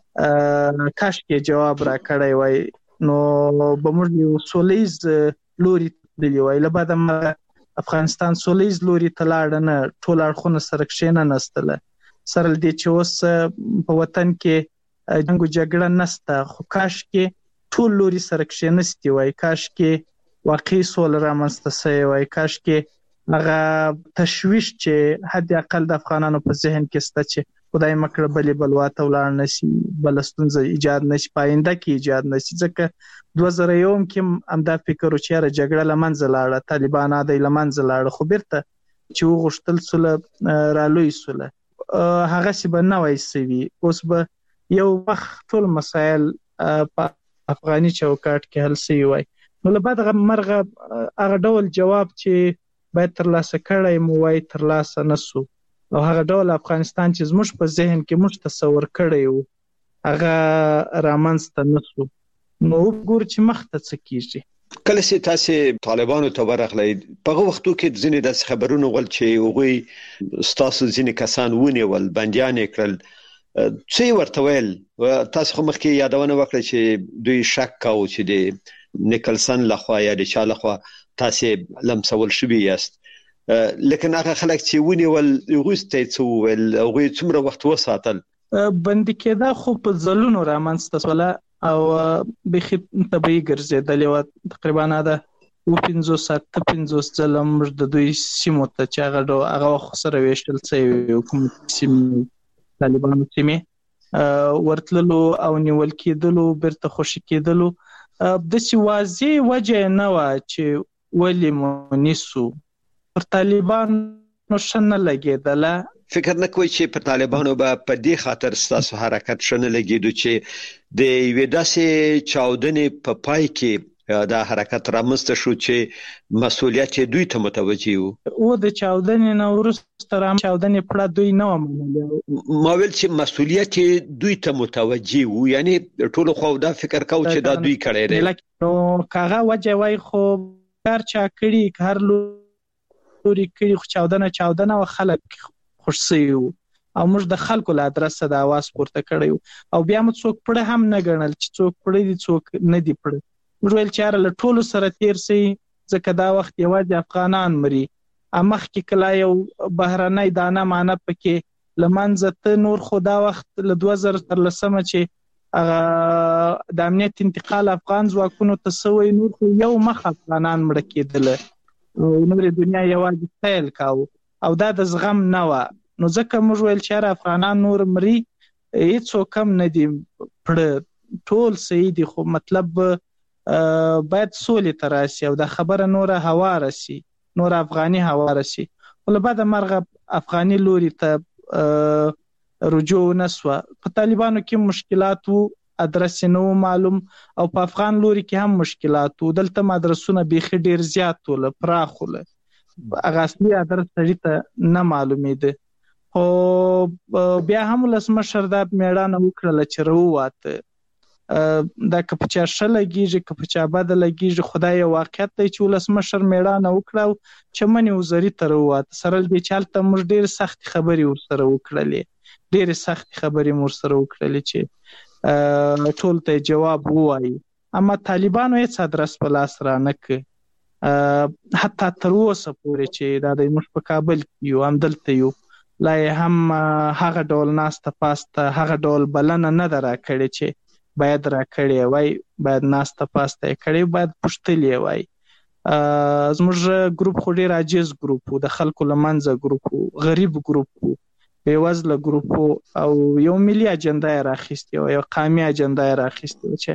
کاش کې جواب راکړی وای نو به موږ یو سولیز لوري تللی وای. له بعده افغانستان سولیز لوري ته لاړ نه، ټول اړخونه سره کښېناستله. سره دې چې اوس په وطن کې جنګ او جګړه نشته، خو کاش کې ټول لوري سره کښېنستي وای، کاش کې واقعي سوله رامنځته شوې وای، کاش کې هغه تشویش چې حد اقل د افغانانو په ذهن کې شته چې خدای مکړه بلې بلوا ته ولاړ نشي، بل ستونزه ایجاد نشي، پاینده کې ایجاد نشي. ځکه 2001 کې همدا فکر و چې جګړه له منځه لاړه، طالبان د له منځه لاړه، خو بیرته چې وغوښتل سوله رالوی سوله هغه سی به نه وای سوي. اوس به یو وخت ټول مسایل په افغاني چوکاټ کې حل شوي وای. نو له بعد مرغه هغه ډول جواب چې باید ترلاسه کړی مو وای ترلاسه نسو، او هغه ډول افغانستان چې زموږ په ذهن کې موږ تصور کړی وو هغه رامنځته نسو. نو وګور چې مخته څه کیږي. کله چې تاسو طالبانو ته ورغلئ په هغه وختو کې ځینې د خبرونو ول چې هغوی ستاسو ځینې کسان ونیول، بندیان کړل، څه ورته ویل؟ تاسو خو مخکې یادونه وکړه چې دوی شک کاوه چې د نیکلسن لخوا یا د چا لخوا تاسو لمسول شوي یاست، لیکن هغه خلک چې ونیول هغوی ته څه وویل؟ هغوی څومره وخت وساتل؟ بندي کېدا خو په ځلونو رامنځته شوله او بخي طبيعي ګرځېدلې و. تقریبا دا 15 ځله موږ د دوی سیمو ته چې هغه سره ویشتل شوی حکومت سیمې، طالبانو سیمې ورتللو او نیول کېدلو، بیرته خوشي کېدلو. داسې واضح وجه نه وه چې ولې مو نیسو. پر طالبانو ښه نه لګېدله. فکر نه کوئ چې پر طالبانو به په دې خاطر ستاسو حرکت ښه نه لګېدو چې د یوې داسې چاودنې په پای کې دا حرکت رامنځته شو چې مسؤلیت دوی ته متوجه وو؟ او د چاودنې نه وروسته چاودنې پړه دوی نه ومنله. ما ویل چې مسؤلیت دوی ته متوجه وو، یعنی ټول خو دا فکر کاوه چې دا دوی کړی دی. نو کاغه وجه وای خو هر چا کړي، هر لوري کړي، خو چاودنه او خلک خوش سيو او موږ د خلکو له ادرسه د आवाज پورته کړیو او بیا موږ څوک پړه هم نه ګڼل چې څوک پړه دي څوک نه دی پړه. موږ ویل چې له ټولو سره تیر سي، ځکه دا وخت یوازې افغانان مري. امخ کې کله یو بهرنۍ دانه معنی پکې لمنځه ته نور خو دا وخت له 2013 چې د امنیت انتقال افغان ځواکونو ته سوی، نور خو یو مخ افغانان مړه کېدل او نور دنیا یوازې تیل کاو او دا د زغم نه و. نو ځکه موږ ویل چې افغانان نور مري، هیڅوک هم نه دي پړه، ټول صحیح دي، خو مطلب باید سولې ته راسي او دا خبره نوره هواره سي، نور افغاني هواره سي. ول بعد مرغه افغاني لوري ته رجوع نسوه. په طالبانو کې مشکلات وو، ادرس نه معلوم، او په افغان لوري کې هم مشکلات وو. دلته مدرسونه بیخي ډیر زیات ول، پراخ ول، هغه اصلي ادرس سړي ته نه معلومېده. خو بیا هم ولسمشر دا میړانه وکړله چې راووته. دا که په چا ښه لګېږي که په چا بده لګېږي، خدای یو واقعیت دی چې ولسمشر میړانه وکړه او چمنې وزري ته راووته. سره له دې چې هلته موږ ډېرې سختې خبرې ورسره وکړلې، ډېرې سختې خبرې مو ورسره وکړلې چې ټول ته جواب ووایي. اما طالبانو هېڅ ادرس په لاس رانه کړ، حتی تر اوسه پورې چې دا د موږ په کابل کې یو، همدلته یو، لا یې هم هغه ډول ناسته پاسته، هغه ډول بلنه نه ده راکړې چې باید راکړې وای، باید ناسته پاسته یې کړې، باید پوښتلې وای. زموږ ګروپ خو ډېر عاجز ګروپ و، د خلکو له منځه ګروپ و، غریب ګروپ و، بېوزله ګروپ و، او یو ملي اجنډا یې راخیستې وه، یو قامي اجنډا یې راخیستې وه چې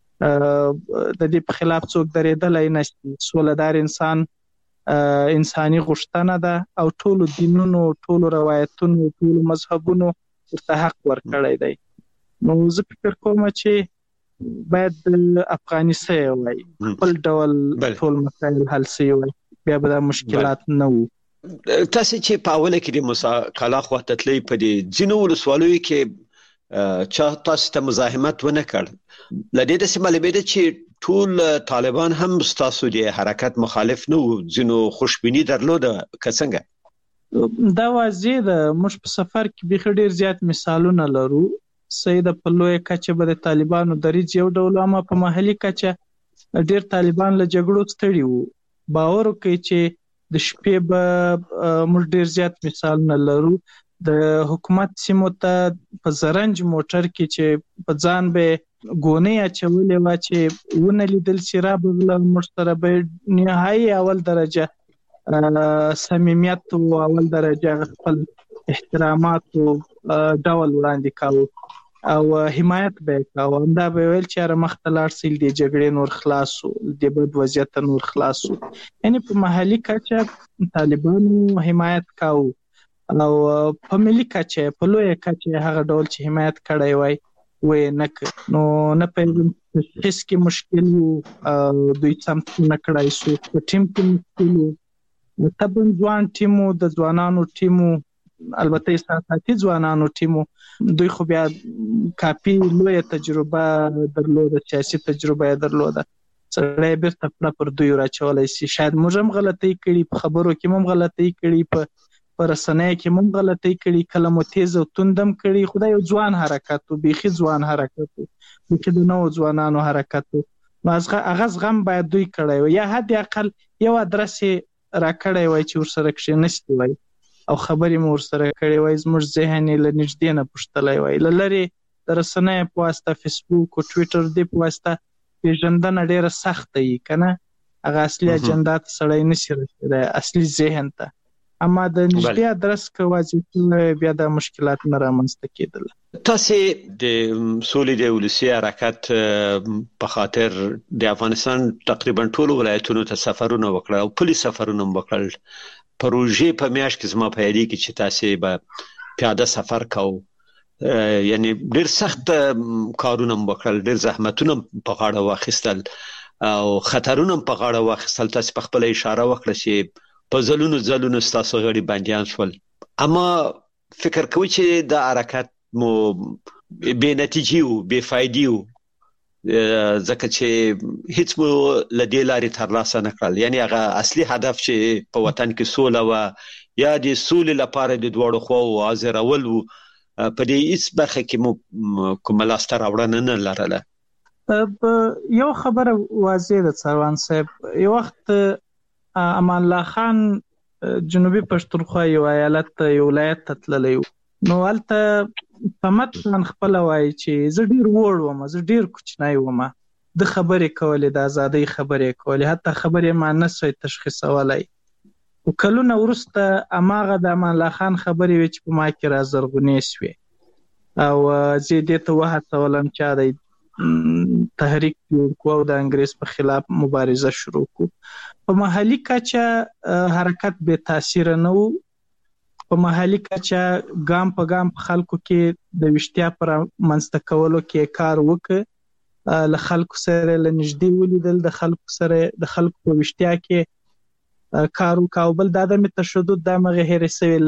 د دې په خلاف څوک درېدلی نشي. سولهدار انسان انساني غوښتنه ده او ټولو دینونو، ټولو روایتونو، ټولو مذهبونو ورته حق ورکړی دی. نو زه فکر کوم چې باید افغاني سوی وای، خپل ډول ټول مسایل حل سوی وای، بیا به دا مشکلات نه وو. تاسو چې په اوله کې د موسی کالا خوا ته تلئ، په دې ځینو ولسوالیو کې چا تاسو ته مزاحمت ونه کړ؟ له دې داسې معلومېده چې ټول طالبان هم ستاسو د حرکت مخالف نه وو، ځینو خوشبیني درلوده که څنګه؟ دا واضح ده. موږ په سفر کې بیخي ډېر زیات مثالونه لرو. صحیح ده، په لویه کچه به د طالبانو دریځ یو ډول، اما په محلي کچه ډېر طالبان له جګړو ستړي وو. باور وکړئ چې د شپې به موږ ډېر زیات مثالونه لرو. د حکومت سیمو ته په زرنج موټر کې چې په ځان به ګونې اچولې وه چې ونه لیدل سي رابغله، موږ سره به نهایي اول درجه صمیمیت او اول درجه خپل احترامات او ډول وړاندې کاوه او حمایت به یې کاوه. همدا به ویل چې هره مخته لاړ سئ، د جګړې نور خلاص شو، د بد وضعیت نور خلاص شو. یعنې په محلي کچه طالبانو حمایت کاوه او په ملي کچه، په لویه کچه هغه ډول چې حمایت کړی وای ویې نه کړ. نو نه پوهېږم تشخیص کې مشکل و، دوی سمت نه کړی شو، په ټیم کې مشکل و. طبعا ځوان ټیمو، د ځوانانو ټیمو، البته احساساتي ځوانانو ټیمو، دوی خو بیا کافي لویه تجربه درلوده، سیاسي تجربه یې درلوده. سړی بیرته پړه پر دوی راچولی سي. شاید موږ هم غلطۍ کړي، په خبرو کې هم غلطۍ کړي، په رسنیو کې هم غلطۍ کړي، کله مو تیز او توند هم کړي. خو دا یو ځوان حرکت و، بیخي ځوان حرکت و، بیخي د نوو ځوانانو حرکت و. نو هغه زغم باید دوی کړی و، یا حد اقل یو ادرس یې راکړی وای چې ورسره کښېنستی وای او خبرې مو ورسره کړې وای، زموږ ذهن یې له نږدې نه پوښتلی وای. له لرې د رسنیو په واسطه، فیسبوک او ټویټر دې په واسطه پېژندنه ډېره سخته وي که نه، هغه اصلي اجنډا ته سړی نشي رسېدی، اصلي ذهن ته. اما د نږدې ادرس که واضح شوی بیا دا مشکلات نه رامنځته کېدل. تاسې د سولې د ولسي حرکت په خاطر د افغانستان تقریبا ټولو ولایتونو ته سفرونه وکړل او پلي سفرونه هم وکړل. پروژې په میاشت کې زما په یادېږي چې تاسې به پیاده سفر کوو، یعنی ډېر سخت کارونه هم وکړل، ډېر زحمتونه په غاړه واخیستل او خطرونه هم په غاړه واخیستل. تاسې په خپله اشاره وکړه چې په ځلونو ستاسو غړي بندیان شول، اما فکر کوئ چې دا حرکت مو بې نتیجې و، بې فایدې و، ځکه چې هیڅ مو له دې لارې ترلاسه نه کړل. یعنی هغه اصلي هدف چې په وطن کې سوله وه یا د سولې لپاره د دواړو خواوو حاضرول و، په دې هیڅ برخه کې مو کومه لاسته راوړنه نه لرله. یو خبره واضح ده څروان صاحب، یو وخت امان الله خان جنوبي پښتونخوا یو ایالت ته، یو ولایت ته تللی و. نو هلته په متن خپله وایي چې زه ډېر وړ وم، زه ډېر کوچنی وم، د خبرې کولې، د ازادۍ خبرې کولې، حتی خبرې ما نه سوی تشخیصولی. خو کلونه وروسته هماغه د امان الله خان خبرې وې چې په ما کې رازرغونې سوې او زه یې دې ته وهڅولم چې دی تحریک جوړ کړو او د انګریز په خلاف مبارزه شروع کړو. په محلي کچه حرکت بې تاثیره نه و. په محلي کچه ګام په ګام په خلکو کې د ویشتیا پر منځته کولو کې کار وکړ، له خلکو سره له نږدې ولیدل، د خلکو په ویشتیا کې کار وکړ. او بل دا عدم تشدد، د همغې هېرې سوې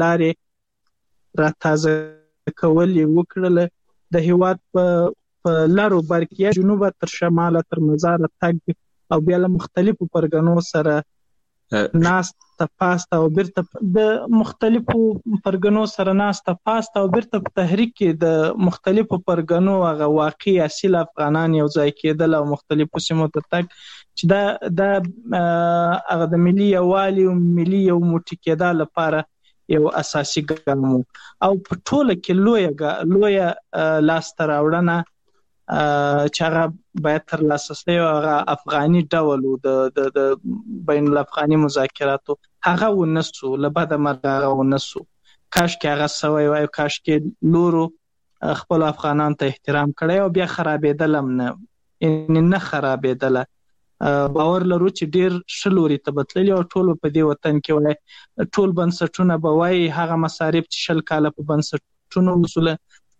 لارې را تازه کول یې وکړله. د هېواد په لارو بر کې یا جنوبه تر شماله تر مزاره تګ او بیا له مختلفو پرګنو سره ناسته پاسته او بیرته د مختلفو پرګنو سره ناسته پاسته او بیرته په تحریک کې د مختلفو پرګنو هغه واقعي اصیل افغانان یو ځای کېدل او مختلفو سیمو ته تګ، چې دا هغه د ملي یووالي او ملي یو موټی کېدا لپاره یو اساسي ګام و. او په ټوله کې لویه لاسته راوړنه چې هغه باید ترلاسه شوی و، هغه افغاني ډول و، د بین الافغاني مذاکراتو، هغه ونه سو، له بده مرغه هغه ونه سو. کاشکې هغه سوی وای، کاشکې نورو خپلو افغانانو ته احترام کړی او بیا خرابېدل هم نه، یعنې نه خرابېدله. باور لرو چې ډېر ښه لوري ته به تللي او ټول په دې وطن کې وای، ټول بنسټونه به وایي هغه مصارف چې 20 کاله په بنسټونو وسوله،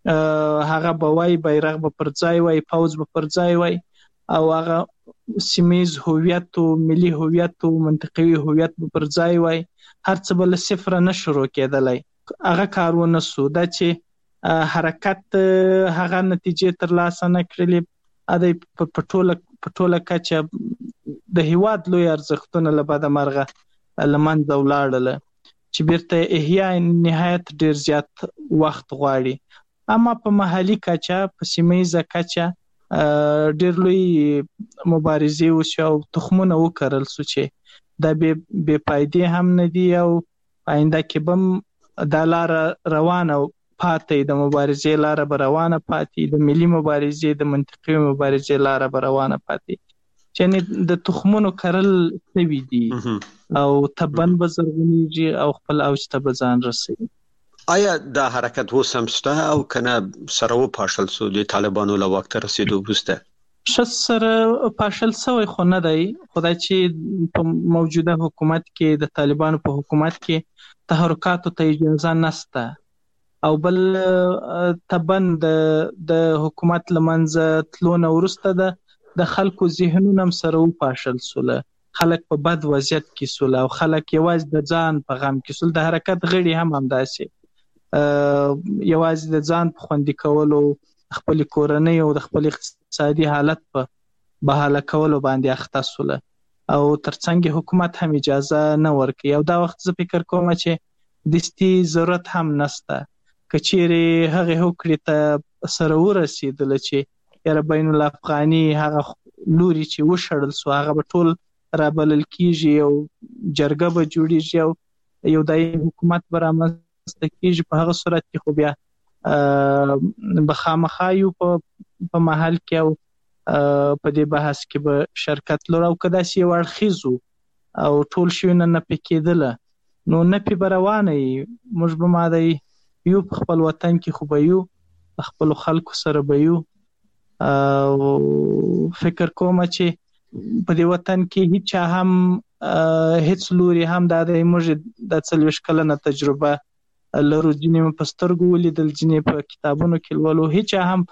هغه به وای بیرغ به پر ځای وای، پوځ به پر ځای وای، او هغه سیمیز هویت او ملي هویت او منطقوي هویت به پر ځای وای، هر څه به له صفره نه شروع کېدلی. هغه کار ونه سو. دا چې حرکت هغه نتیجې ترلاسه نه کړلې، دی په ټوله کچه د هېواد لوی ارزښتونه له بده مرغه له منځه ولاړله. چې بیرته احیا نهایت ډیر زیات وخت غواړي. اما په محلي کچه په سیمه‌یزه کچه ډیر لوی مبارزې وشو او تخمونه وکرل سو چې دا بے فایده هم نه دي او آینده کې بم د لار روانه پاتې د مبارزې لار به روانه پاتې د ملي مبارزې د منطقي مبارزې لار به روانه پاتې چې د تخمونو کرل سوي دي او تبن به زرغونیږي او خپل اوج ته به ځان رسوي. آیا دا حرکت اوس هم شته او کنه سره وپاشل سو د طالبانو له واک ته رسیدو وروسته؟ سره پاشل سوی خو نه دی، خدای چې په موجوده حکومت کې د طالبانو په حکومت کې تحرکاتو ته اجازه نشته او بل تبن د حکومت لمنځه تلو نه وروسته د خلکو ذهنونه هم سره وپاشل سول، خلک په بد وضعیت کې سول او خلک یوازې د ځان په غم کې سول. د حرکت غړي هم همداسې یوازې د ځان په خوندي کولو، خپل کورنۍ او د خپل اقتصادي حالت په بحاله کولو باندې اخته سول او ترڅنګ حکومت هم اجازه نه ورکوي. او دا وخت زه فکر کوم چې دستي ضرورت هم نشته کچېرې هغه هوکړې ته سره ورسېدل چې یاره بین الافغاني هغه لوري چې وشړل سو هغه به ټول رابلل کیږي او جرګه به جوړیږي او یو دایمي حکومت به رامنځته کیږي. په هغه صورت کې خو بیا به خامخا یو په محل کې او په دې بحث کې به شرکت لرو او که داسې یو اړخیزو او ټول شیونه نه پې کېدله نو نه پې به روانه یي. موږ به ماده یو په خپل وطن کې خو به یو په خپلو خلکو سره به یو او فکر کوم چې په دې وطن کې هیچا هم هیڅ لوري هم دا د موږ د 40 کلنه تجربه لرو، ځینې په سترګو ولیدل، ځینې په کتابونو کې لولو، هیچا هم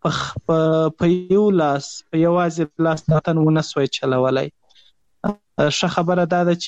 په یو لاس په یوازې لاس د وطن ونه سوی چلولی. ښه خبره دا ده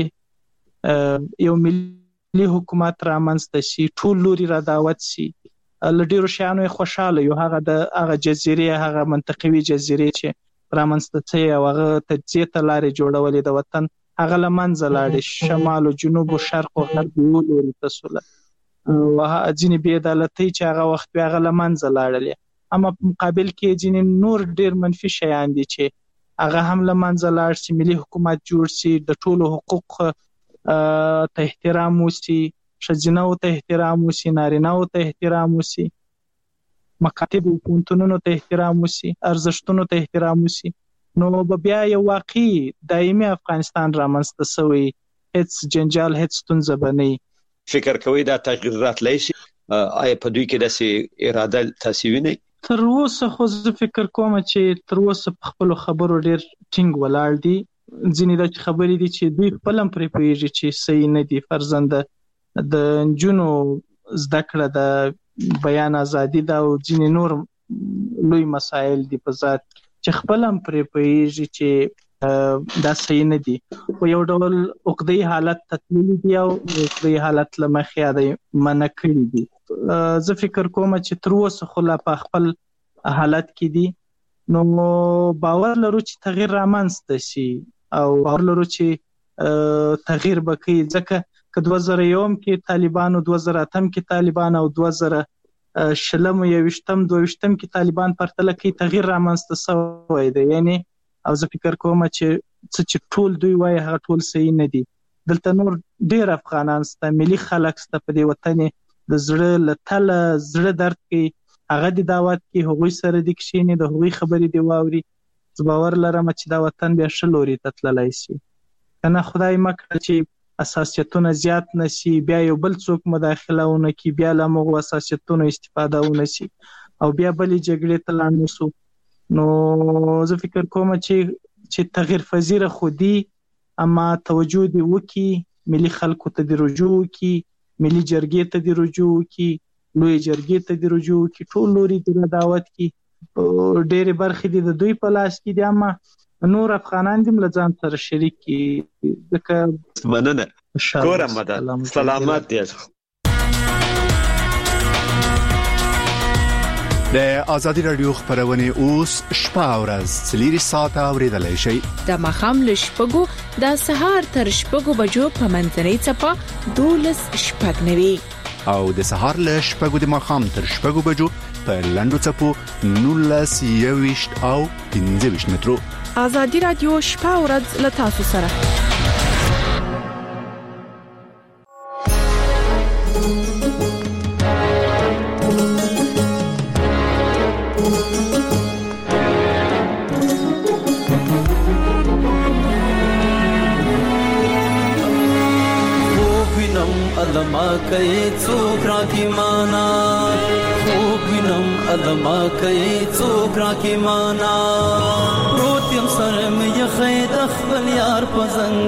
چې یو ملي حکومت رامنځته شي، ټول لوري را دعوت شي، له ډېرو شیانو یې خوشحاله یو، هغه جزیرې هغه منطقوي جزیرې چې رامنځته شوې او هغه تجزیې ته لارې جوړولې د وطن هغه له منځه لاړې، شمال او جنوب او شرق او غرب یو لوري ته سوله او ځینې بې عدالتۍ چې هغه وخت وې هغه له منځه لاړلې. اما په مقابل کې ځینې نور ډېر منفي شیان دي چې هغه هم له منځه لاړ شي، ملي حکومت جوړ شي، د ټولو حقوق ته احترام وشي، ښځینه‌و ته احترام وشي، نارینه‌و ته احترام وشي، مکاتب او پوهنتونونو ته احترام وشي، ارزښتونو ته احترام وشي، نو به بیا یو واقعي دایمي افغانستان رامنځته شوی، هیڅ جنجال هیڅ ستونزه به نه وي. فکر کوئ دا تغییر راتلی شي؟ آیا په دوی کې داسې اراده تاسې وینئ؟ تر اوسه خو زه فکر کوم چې تر اوسه په خپلو خبرو ډېر ټینګ ولاړ دي. ځینې داسې خبرې دي چې دوی خپل هم پرې پوهېږي چې صحیح نه دي. فرضاً د نجونو زده کړه، د بیان ازادي ده او ځینې نور لوی مسایل دي په ذات چې خپل هم پرې پوهېږي چې دا صحیح نه دي، خو یو ډول عقده‌ي حالت ته تللي دي او عقده‌ي حالت له مخې د منع کړي دي. زه فکر کوم چې تر اوسه خو لا په خپل حالت کې دي، نو باور لرو چې تغییر رامنځته شي او باور لرو چې تغییر به کوي، ځکه که 2001 کې طالبان او 2008 کې طالبان او 2020 21 22 کې طالبان پرتله کوي، تغییر رامنځته شوی دی. یعنی او زه فکر کوم چې ټول دوی وایي هغه ټول صحیح نه دي. دلته نور ډېر افغانان شته، ملي خلک شته په دې وطن د زړه له تله زړه درد کوي، هغه د دعوت کې هغوی سره د کښېني، د هغوی خبرې دی واوري. زه باور لرم چې دا وطن بیا ښه لوري ته تللی شي، که نه خدای مه کړه چې اساسیتونه زیات نه شي، بیا یو بل څوک مداخله ونه کړي، بیا له همغو اساسیتونو استفاده ونه شي او بیا بلې جګړې ته لاړ نه شو. نو زه فکر کوم چې تغییر پذیره خو دي، اما توجه دې وکړي، ملي خلکو ته دې رجوع وکړي، ملي جرګې ته دې رجوع وکړي، لوی جرګې ته دې رجوع وکړي، ټول لوري دې دعوت کړي. ډېرې برخې دې د دوی په لاس کې دي، اما نور افغانان دې له ځان سره شریک کړي. ځکه مننه ګوره مدد سلامت دی. د ازادي رادیو خبرونه اوس شپه او ورځ 3 ساعته اوریدلای شئ. د مخام له شپږو د سهار تر شپږو بجو په منځنۍ چپه 12:09 او د سهار له شپږو د مخام تر شپږو بجو په لندو چپو 19:20 او 15 مترو. ازادي رادیو شپه او ورځ له تاسو سره. ادما کوي څوک راکی معنا خوب وینم ادما کوي څوک راکی معنا روتیم سره مې خید خپل یار پزنګ